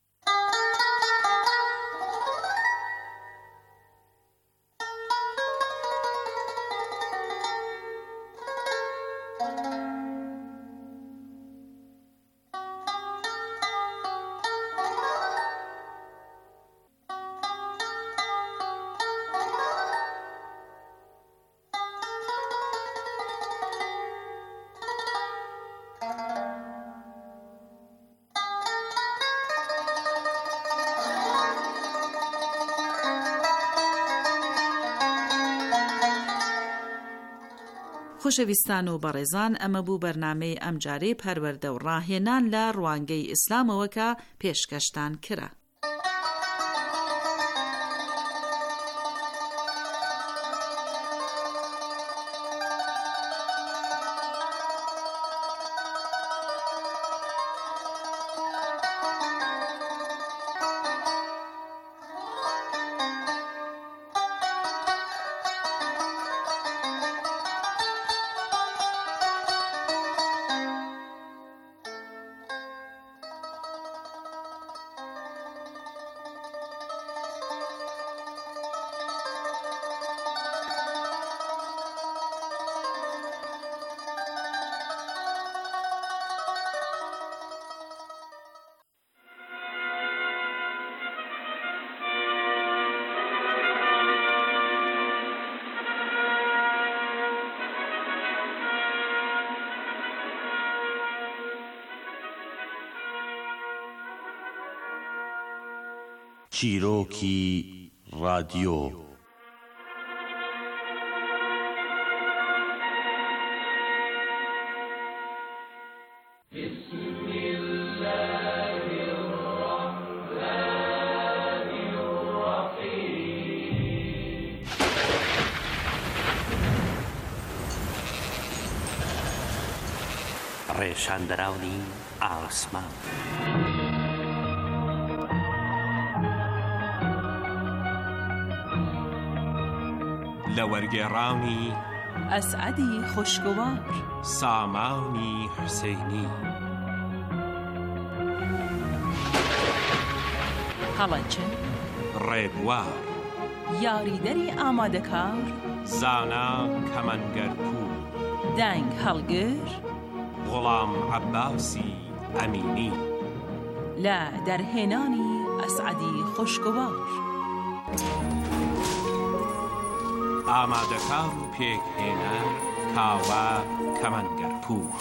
خۆشەویستان و بەڕێزان، ئەمە بوو بەرنامەی ئەم جارەی پەروەردە و ڕاهێنان لە ڕوانگەی ئیسلامەوە کە پێشکەشتان کرا. چیرۆکی رادیۆ. ڕێشاندەراونی ئاسمان. لە وەرگێڕانی ئەسعەدی خوشگوار، سامانی حوسێنی، هەڵەنچن ڕێبوار، یاریدەری ئامادەکار، زانا کەمەنگەرپوو، دەنگ هەڵگر، غڵام عەباسی ئەمینی لە دەرهێنانی ئەسعەدی خوشکوار. ئامادەکار و پێکهێنەر کاوە کەمەنگەرپوور.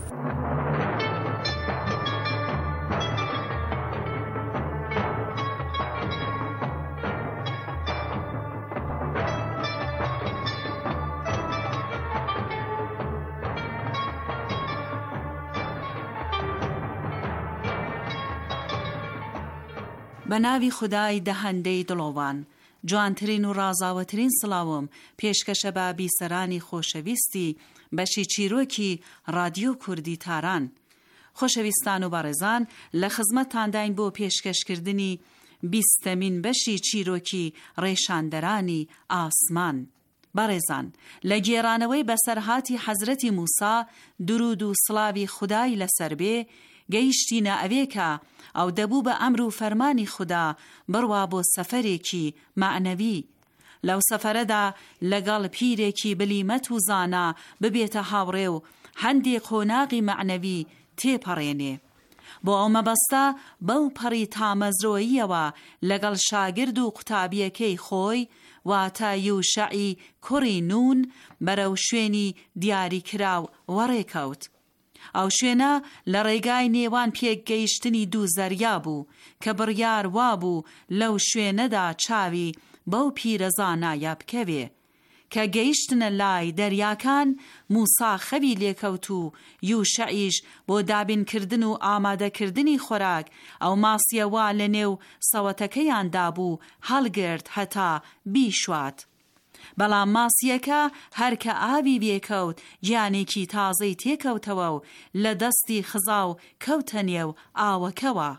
بە ناوی خودای دەهەندەی دڵۆوان، جوانترین و ڕازاوەترین سڵاوم پێشکەشە بە بیسەرانی خۆشەویستی بەشی چیرۆکی رادیۆ کوردی تاران. خۆشەویستان و بەڕێزان، لە خزمەتتانداین بۆ پێشکەشکردنی بیستەمین بەشی چیرۆکی ڕێشاندەرانی ئاسمان. بەڕێزان، لە گێڕانەوەی بەسەرهاتی حەزرەتی موسا درود و سڵاوی خودای لەسەر بێ گەیشتینە ئەوێکە ئەو دەبوو بە ئەمر و فەرمانی خوددا بڕوا بۆ سەفەرێکی معنەوی. لەو سەفەرەدا لەگەڵ پیرێکی بلیمەت و زانا ببێتە هاوڕێ و هەندێک قۆناغی معنەوی تێپەڕێنێ. بۆ ئەو مەبەستە بەو پەڕی تامەزرۆییەوە لەگەڵ شاگرد و قوتابیەکەی خۆی واتە یوشعی کوڕی نون بەرەو شوێنی دیاریکراو وەڕێکەوت. ئەو شوێنە لە ڕێگای نێوان پێکگەیشتنی دوو زەریا بوو کە بڕیار وابوو لەو شوێنەدا چاوی بەو پیرەزانایە بکەوێ. کە گەیشتنە لای دەریاکان، موسا خەوی لێکەوت و یوشعیش بۆ دابینکردن و ئامادەکردنی خۆراک ئەو ماسیەوە لە نێو سەوەتەکەیاندا بوو هەڵگرت هەتا بیشوات. بەڵام ماسیەکە هەرکە ئاوی بێکەوت گیانێکی تازەی تێکەوتەوە و لە دەستی خزا و کەوتە نێو ئاوەکەوە.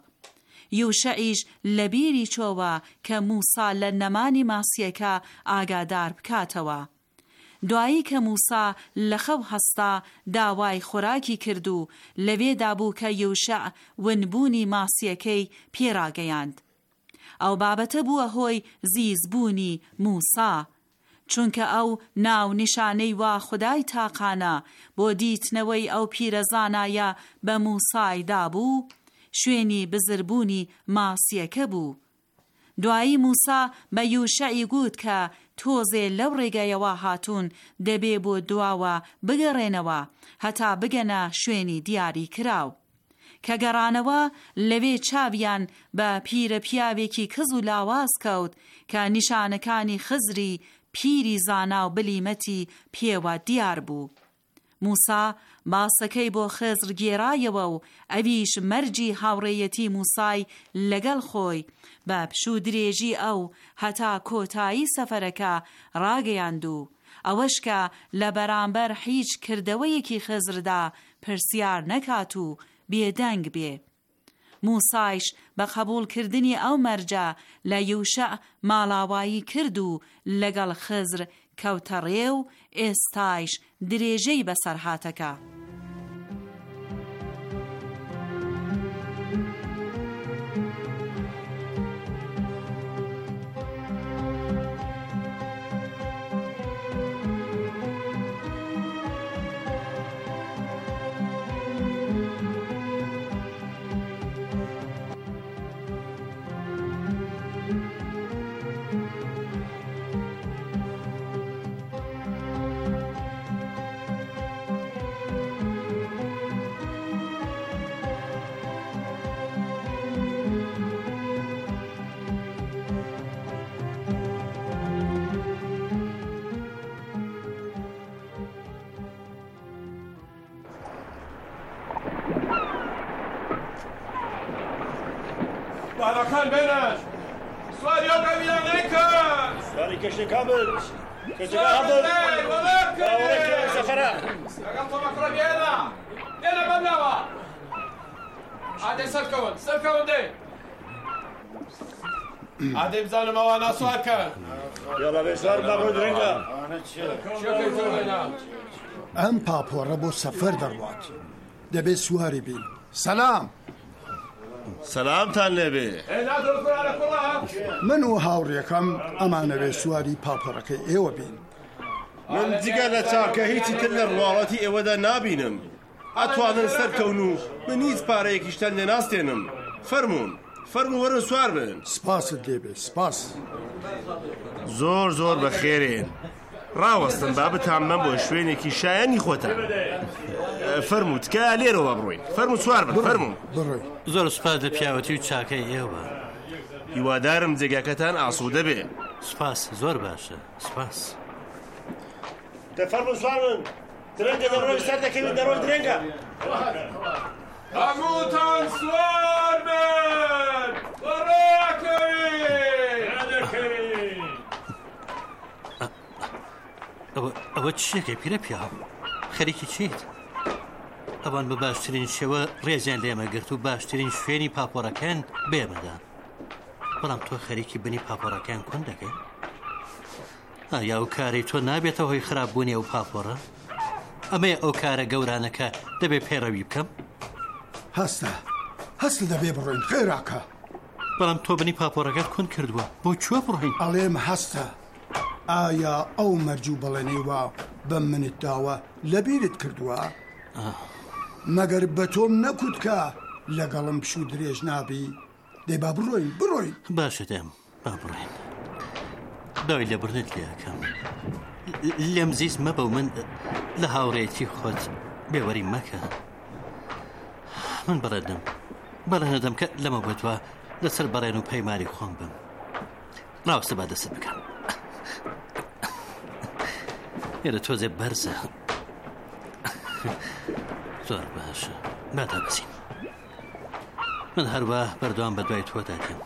یوشعیش لە بیری چۆوە کە موسا لە نەمانی ماسیەکە ئاگادار بکاتەوە. دوایی کە موسا لە خەو هەستا داوای خۆراکی کرد و لەوێدا بوو کە یوشع ونبوونی ماسیەکەی پێڕاگەیاند. ئەو بابەتە بووە هۆی زیزبوونی موسا، چونکە ئەو ناو نیشانەی وا خودای تاقانە بۆ دیتنەوەی ئەو پیرەزانایە بە موسایدا بوو، شوێنی بزربوونی ماسیەکە بوو. دوایی موسا بە یوشعی گوت کە تۆزێ لەو ڕێگەیەوە هاتوون دەبێ بۆ دواوە بگەڕێنەوە هەتا بگەنە شوێنی دیاری کراو. کە گەڕانەوە لەوێ چاویان بە پیرە پیاوێکی کز و لاواز کەوت کە نیشانەکانی خزری پیری زانا و بلیمەتی پێوە دیار بوو. موسا باسەکەی بۆ خزر گێڕایەوە و ئەویش مەرجی هاوڕێیەتی موسای لەگەڵ خۆی بە پشوو درێژی ئەو هەتا کۆتایی سەفەرەکە ڕاگەیاند و ئەوەش کە لە بەرامبەر هیچ کردەوەیەکی خزردا پرسیار نەکات و بێدەنگ بێ. موسایش بە قبولکردنی ئەو مەرجە لە یوشع ماڵاوایی کرد و لەگەڵ خزر کەوتە ڕێ و ئێستایش درێژەی بەسەر هاتەکە. باڵەکان بێنن، سواری ئەو کەویانەی کرد، سواری کەشتێکا بن، کەشتێکا هەبن، باوەڕێکی سەفەرە لەگەڵ تۆمە کوڕە بێنە، بێنە بەم ناوە، ئادەی سەرکەون، سەرکەون دێ، ئادەی بزانم ئەوانە سوارکەن. یاڵا بێ سوار بابۆ درێنگە. چێکەی تۆ بێنە؟ ئەم پاپۆڕە بۆ سەفەر دەڕوات، دەبێت سواری بین. سەلام. سەلامتان لێبێ. من و هاوڕێکەم ئەمانەوێ سواری پاپۆڕەکەی ئێوە بین. من جگە لە چاکە هیچی تر لە ڕواڵەتی ئێوەدا نابینم. ئەتوانن سەرکەون و من هیچ پارەیەکیشتان لێ ناستێنم. فەرموون فەرموو وەرن سوار بن. سپاست لێبێ سپاس. زۆر زۆر بەخێرێن. ڕاوەستن با بتانمەم بۆ شوێنێکی شایەنی خۆتان. فەرموو تکایە لێرەوە بڕۆین. فەرموو سوار بن. فەرموو. بڕۆی. زۆر سوپاس لە پیاوەتی و چاکەی ئێوە. هیوادارم جێگاکەتان ئاسوودە بێ. سپاس زۆر باشە. سپاس. فەرموو سوار بن. درەنگە دەڕۆی سەر دەکەوین دەڕۆی درەنگە. هەمووتان سوار بن! بەڕاکەوین! ئەوە چیەکەی پیرە پیاو؟ خەریکی چیت؟ ئەوان بە باشترین شێوە ڕێزیان لێمە گرت و باشترین شوێنی پاپۆرەکان بێمەدان. بەڵام تۆ خەریکی بنی پاپۆرەکان کون دەکەی؟ ئایا ئەو کاری تۆ نابێتە هۆی خراپبوونی ئەو پاپۆرە؟ ئەمەیە ئەو کارە گەورانەکە دەبێ پێڕەوی بکەم؟ هەستە هەست دەبێ بڕۆین خێراکە. بەڵام تۆ بنی پاپۆرەکەت کون کردووە بۆ کوێ بڕۆین؟ ئەڵێم هەستە ئایا ئەو مەرجوو بەڵێنەیوە بە منت داوە لەبیرت کردووە؟ مەگەر بە تۆم نەکوت کە لەگەڵم پشوو درێژ نابی دەی با بڕۆین بڕۆین. باشە دێم با بڕۆین. داوای لە بردنت لێەکەم. لێم زیست مەبە و من لە هاوڕێتی خۆت بێوەری مەکە. من بەڕێدەم بەڵێنەدەم کە لەمە بێتوە لەسەر بەڕێن و پەیمانی خۆم بم. ڕاوستە با دەست بکەم. ئێرە تۆزێ بەرزە. زۆر باشە بادا بچین. من هەروە بەردەوام بە دوای تۆ داکەم.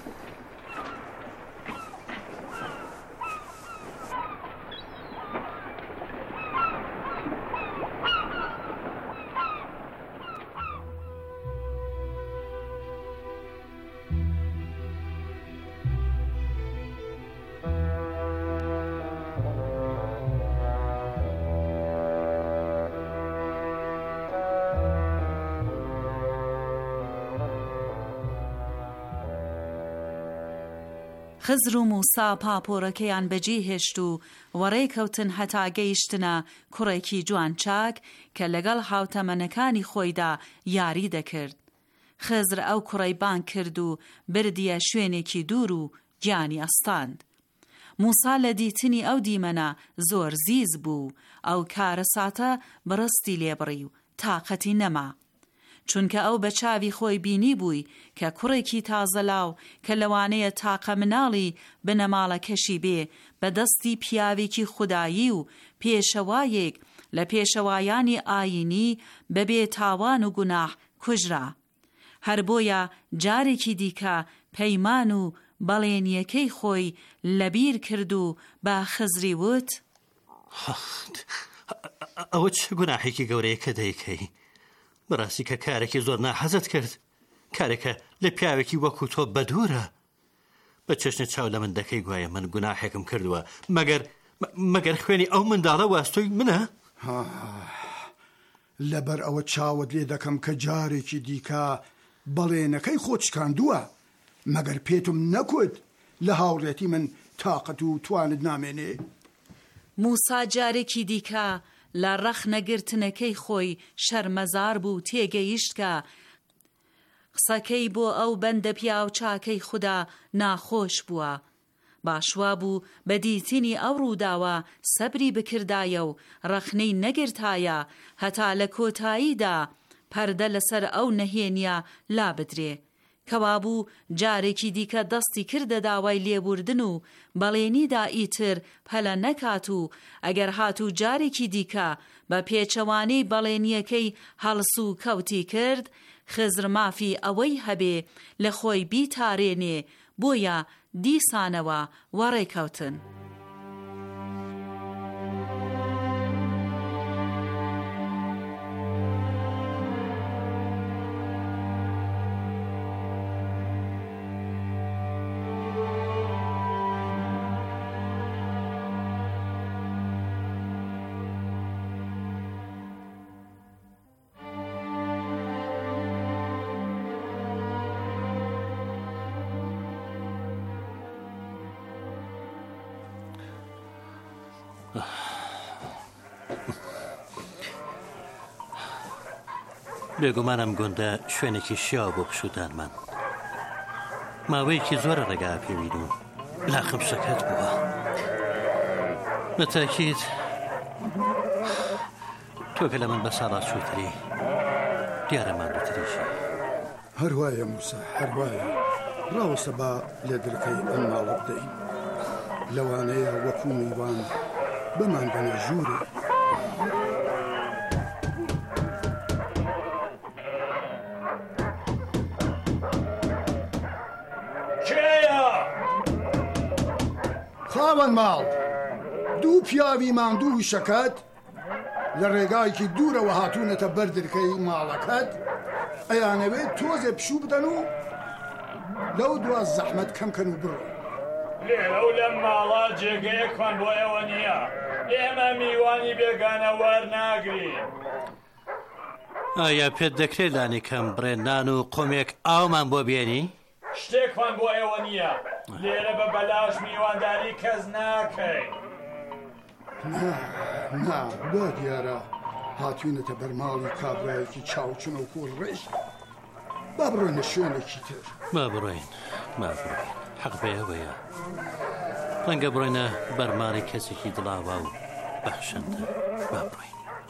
خزر و موسا پاپۆرەکەیان بەجێ هێشت و وەڕێ کەوتن هەتا گەیشتنە کوڕێکی جوان چاک کە لەگەڵ هاوتەمەنەکانی خۆیدا یاری دەکرد. خزر ئەو کوڕەی بان کرد و بردیە شوێنێکی دوور و گیانی ئەستاند. موسا لە دیتنی ئەو دیمەنە زۆر زیز بوو. ئەو کارە ساتە بڕستی لێبڕی و تاقەتی نەما. چونکە ئەو بە چاوی خۆی بینی بووی کە کوڕێکی تازەلاو کە لەوانەیە تاقە مناڵی بنەماڵەکەشی بێ بە دەستی پیاوێکی خودایی و پێشەوایەک لە پێشەوایانی ئاینی بەبێ تاوان و گوناح کوژرا. هەر بۆیە جارێکی دیکە پەیمان و بەڵێنیەکەی خۆی لەبیر کرد و بە خزری وت: ئەوە چ گوناحێکی گەورەیە کە دەیکەی؟ بەڕاستی کە کارێکی زۆر ناحەزت کرد. کارێکە لە پیاوێکی وەکو تۆ بەدوورە. بە چەشنە چاو لە من دەکەی گوایە من گوناحێکم کردووە مەگەر مەگەر خوێنی ئەو منداڵە واستۆی منە؟ لەبەر ئەوە چاوت لێ دەکەم کە جارێکی دیکە بەڵێنەکەی خۆت شکاندووە. مەگەر پێتم نەکوت لە هاوڕێتی من تاقەت و توانت نامێنێ؟ موسا جارێکی دیکە لە ڕەخ نەگرتنەکەی خۆی شەرمەزار بوو تێگەیشت کە قسەکەی بۆ ئەو بەندە پیاو چاکەی خوددا ناخۆش بووە. باشوا بوو بە دیتنی ئەو ڕووداوە سەبری بکردایە و ڕەخنەی نەگرتایە هەتا لە کۆتاییدا پەردە لەسەر ئەو نەهێنیە لا بدرێ. کەوابوو جارێکی دیکە دەستی کردە داوای لێبوردن و بەڵێنیدا ئیتر پەلە نەکات و ئەگەر هاتوو جارێکی دیکە بە پێچەوانەی بەڵێنیەکەی هەڵسوو کەوتی کرد، خزر مافی ئەوەی هەبێ لە خۆی بیتارێنێ، بۆیە دیسانەوە وەڕێکەوتن. بێگومانم گوندە شوێنێکی شیاو بۆ پشودانمان ماوەیەکی زۆرە ڕێگا پێوین و لاقم شەکەت بووە بەتاکید تۆکە لە من بە ساڵات چووتری دیارەمان بتریشی هەروایە موسا هەروایە ڕاوەسە بە لە درکەی ئەم ماڵە بدەین لەوانەیە وەکو میوان بمان بەنە ژوورێ خاوەن ماڵ دوو پیاوی ماندوو وشەکەت لە ڕێگایکی دوورەوە هاتوونەتە بەردرکەی ماڵەکەت ئەیانەوێت تۆزێ پشوو بدەن و لەو دوا زەحمەت کەمکەن و بڕۆ لێرە و لەم ماڵە جێگەیەکمان بۆ ئێوە نییە ئێمە میوانی بێگانە وەرناگرین ئایا پێت دەکرێت لانێکم بڕێندان و قۆمێک ئاومان بۆ بێنی؟ شتێکمان بۆ ئێوە نییە لێرە بە بەلاش میوانداری کەس ناکەین نا با دیارە هاتوینەتە بەرماڵی کابرایەکی چاوچن و کوڕ ڕێژ با بڕۆینە شوێنێکی تر با بڕۆین با بڕۆین حەق بەیەوەیە ڕەنگە بڕۆینە بەرماڵی کەسێکی دڵاوا و بەخشەندە با بڕۆین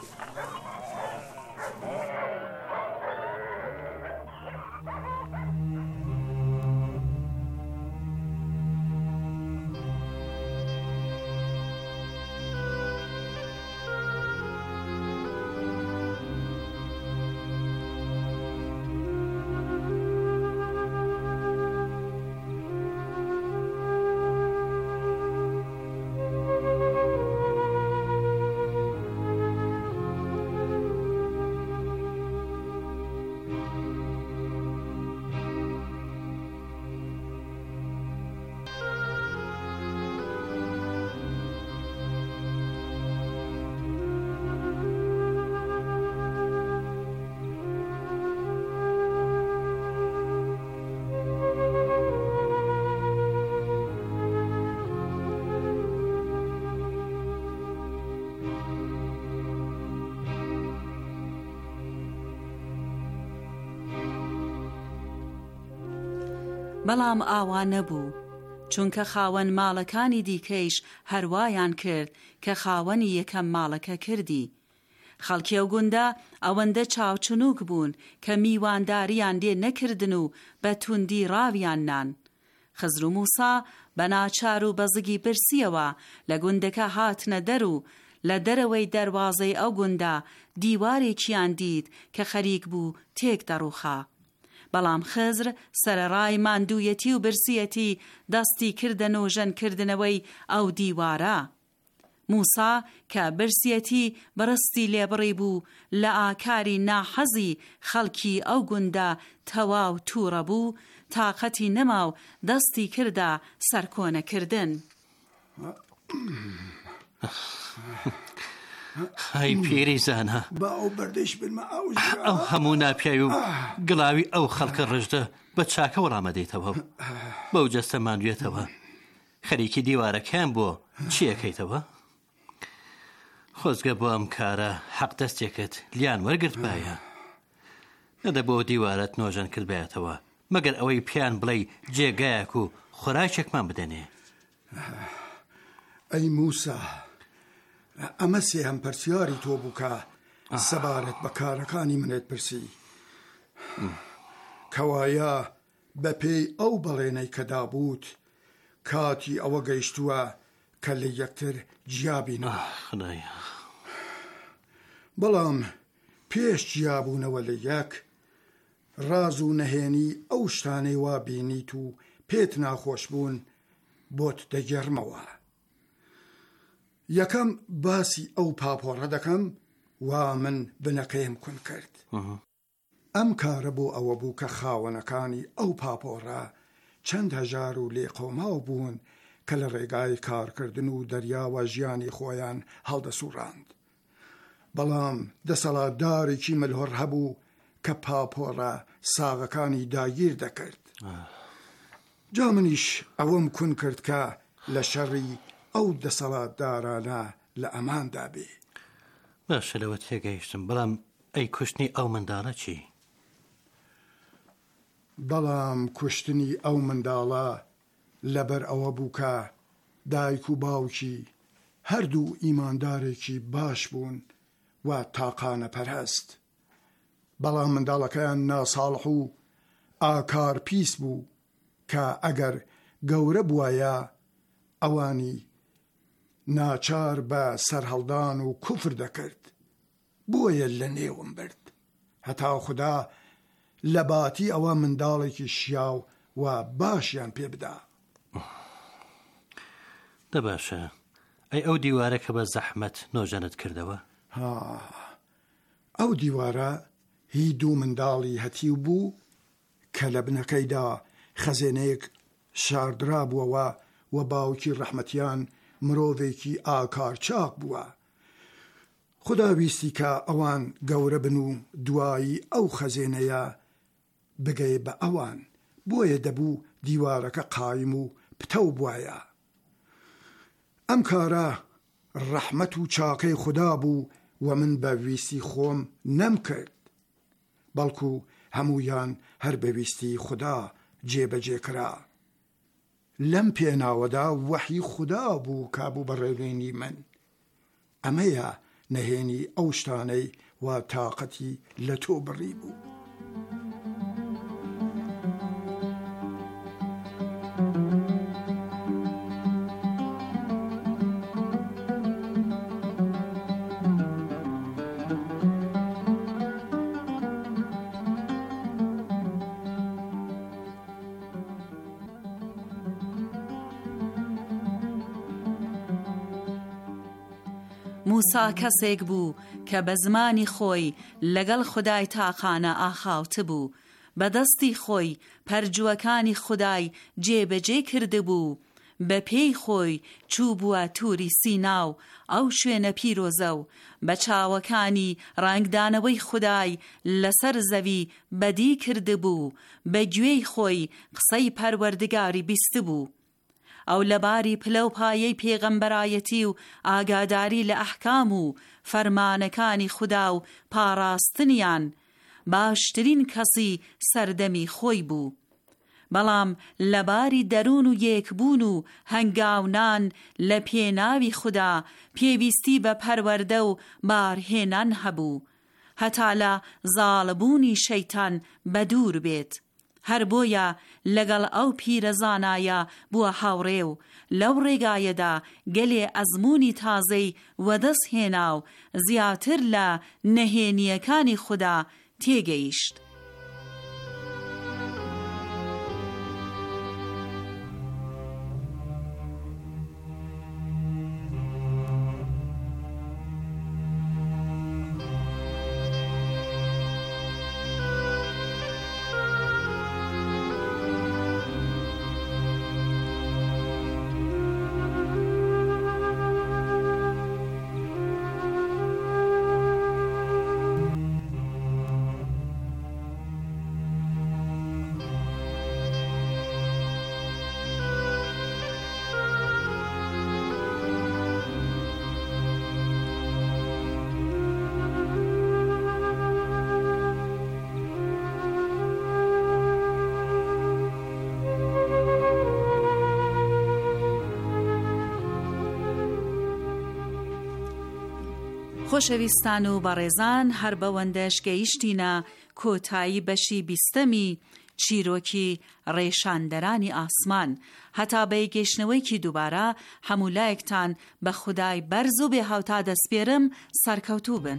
بەڵام ئاوا نەبوو چونکە خاوەن ماڵەکانی دیکەیش هەروایان کرد کە خاوەنی یەکەم ماڵەکە کردی خەڵکی ئەو گوندە ئەوەندە چاوچنووک بوون کە میوانداریان لێ نەکردن و بە توندی ڕاویان نان خزر و موسا بە ناچار و بەزگی برسیەوە لە گوندەکە هاتنە دەر و لە دەرەوەی دەروازەی ئەو گوندە دیوارێکیان دید کە خەریک بوو تێک دەڕووخا بەڵام خزر سەرەڕای ماندوویەتی و برسیەتی دەستی کردە نۆژەنکردنەوەی ئەو دیوارە موسا کە برسیەتی بەڕستی لێبڕی بوو لە ئاکاری ناحەزی خەڵکی ئەو گوندە تەواو تووڕە بوو تاقەتی نەما و دەستی کردە سەرکۆنەکردن های پیری زانە با ئەو بەردەش بنمە ئەو هەموو ناپیای و گڵاوی ئەو خەڵکە ڕژدە بە چاکە وەڵامەدەیتەوە بەو جەستە ماندوێتەوە خەریکی دیوارەکەیان بۆ چیەکەیتەوە خۆزگە بۆ ئەم کارە حەق دەستێکت لیان وەرگرت باە نەدە بۆ دیوارەت نۆژەن کرد بێتەوە مەگەر ئەوەی پیان بڵێ جێگایەک و خۆراکێکمان بدەنێ ئەی موسا ئەمە سێهەم پرسیاری تۆ بوو کە سەبارەت بە کارەکانی منێت پرسی کەوایە بە پێی ئەو بەڵێنەی کەدا بووت کاتی ئەوە گەیشتووە کە لە یەکتر جیابینەوە بەڵام پێش جیابوونەوە لە یەک ڕاز و نەهێنی ئەو شتانەی وا بینیت و پێت ناخۆش بوون بۆت دەگەڕمەوە یەکەم باسی ئەو پاپۆڕە دەکەم وا من بنەکەیم کون کرد ئەم کارە بۆ ئەوە بوو کە خاوەنەکانی ئەو پاپۆڕە چەند هەژار و لێقۆماو بوون کە لە ڕێگای کارکردن و دەریاوە ژیانی خۆیان هەڵدەسوڕاند بەڵام دەسەڵاتدارێکی ملهۆڕ هەبوو کە پاپۆڕە ساغەکانی داگیر دەکرد جا منیش ئەوەم کون کرد کە لە شەڕی ئەو دەسەڵاتدارانە لە ئەماندا بێ باشە لەوە تێگەیشتم بەڵام ئەی کوشتنی ئەو منداڵە چی؟ بەڵام کوشتنی ئەو منداڵە لەبەر ئەوە بوو کە دایک و باوکی هەردوو ئیماندارێکی باش بوون و تاقانە پەرهەست. بەڵام منداڵەکەیان ناساڵح و ئاکار پیس بوو کە ئەگەر گەورە بووایە ئەوانی ناچار بە سەرهەڵدان و کوفر دەکرد. بۆیە لە نێوم برد هەتا خوددا لە باتی ئەوە منداڵێکی شیاو و باشیان پێ بدا. دە باشە، ئەی ئەو دیوارە کە بە زەحمەت نۆژەنت کردەوە؟ ها ئەو دیوارە هی دوو منداڵی هەتیو بوو کە لە بنەکەیدا خەزێنەیەک شاردرا بووەوە و باوکی ڕەحمەتیان مرۆڤێکی ئاکار چاک بووە. خدا ویستی کە ئەوان گەورە بن و دوایی ئەو خەزێنەیە بگەی بە ئەوان، بۆیە دەبوو دیوارەکە قایم و پتە بووایە. ئەم کارە ڕەحمەت و چاکەی خدا بوو و من بە ویستی خۆم نەم کرد، بەڵکو هەموویان هەر بە ویستی خدا جێبەجێ کرا. لەم پێناوەدا وەحی خدا بوو کابوو بەڕێوێنی من. ئەمەیە نەهێنی ئەو شتانەی و تاقەتی لە تۆ بڕی بوو. موسا کەسێک بوو کە بە زمانی خۆی لەگەڵ خودای تاقانە ئاخاوت بوو، بەدەستی خۆی پەرجووەکانی خودای جێبەجێ کردبوو، بە پێی خۆی چوو بووە تووری سیناو ئەو شوێنە پیرۆزە و بە چاوەکانی ڕنگدانەوەی خودای لەسەر زەوی بەدی کردبوو، بە گوێی خۆی قسەی پەروەردگاری بیست بوو. ئەو لەباری پلە و پایەی پێغەمبەرایەتی و ئاگاداری لە ئەحکام و فەرمانەکانی خوددا و پاراستنیان باشترین کەسی سەردەمی خۆی بوو. بەڵام لەباری دەروون و یەکبوون و هەنگاونان لە پێناوی خوددا پێویستی بە پەروەردە و بارهێنان هەبوو، هەتا لە زاڵبوونی شەیتان بەدوور بێت. هەر بۆیە لەگەڵ ئەو پیرەزانایە بووە هاوڕێ و لەو ڕێگایەدا گەلێ ئەزمموی تازەی وەدەست هێنا و زیاتر لە نەهێنیەکانی خوددا تێگەیشت. خۆشەویستان و بەڕێزان، هەر بەوەندەش گەیشتینە کۆتایی بەشی بیستەمی چیرۆکی ڕێشاندەرانی ئاسمان، هەتا بە گەیشتنەوەیکی دووبارە هەموو لایەکتان بە خودای بەرز و بێ هاوتا دەسپێرم سەرکەوتوو بن.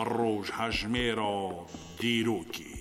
الروج هجميرا ديروكي.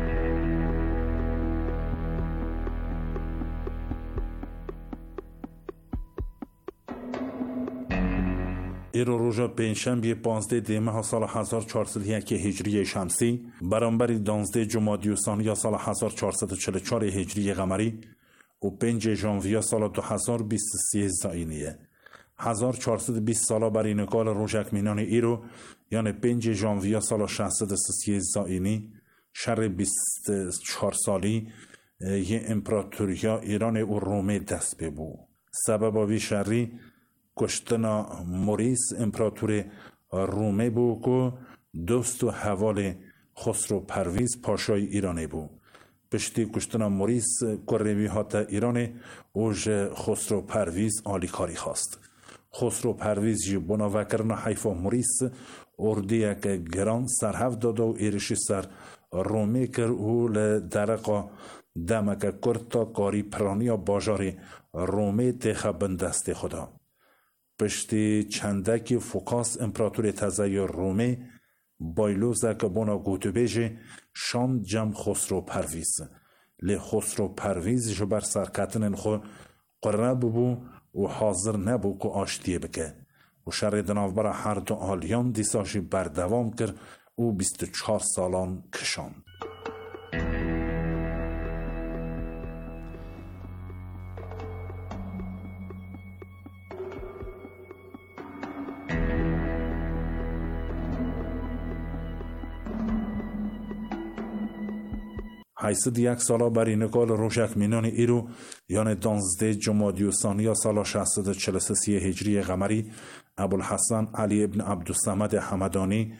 ایرو روژا پنجشنبه پانزده دی ماه سال هزار و چهارصد و یک هجری شمسی برابر دانزده جمادی الثانی سال هزار و چهارصد و چهل و چهار هجری قمری و پنج ژانویه سال دو هزار و بیست و سه زاینیه. هزار و چهارصد و بیست سالا برای نگال روژکمینان ایرو یعنی پنج ژانویه سال ششصد و سه زاینی شر بیست و چهار سالی یه امپراتوریا ایران و رومه دست ببو. سبب آوی شری کشتن موریس امپراتور رومه بو که دوست و حوال خسرو پرویز پاشای ایرانه بو. پشتی کشتن موریس کروی هات ایرانه اوج خسرو پرویز آلی کاری خواست. خسرو پرویز جی بنا وکرن حیفا موریس اردی یک گران سرهف داد و ایرشی سر رومه کر او لدرقا دمک کرتا کاری پرانی باجار رومه تخ بندست خدا. پشتی چندکی فوکاس امپراتور تزای رومه بایلوزه که بنا گوتو بیجه شان جم خسرو پرویز لی خسرو پرویز جبر سرکتنن خو قرب بو و حاضر نبو که آشتیه بکه و شر دناف برا هر دو آلیان دیساشی بردوام کر او بیست و چهار سالان کشان. هیصد یک سالا برای نگال روژکمینان ایرو یعنی دانزده جمادی الثانی سال ششصد و چهل و سه هجری قمری ابوالحسن علی ابن عبدالصمد حمدانی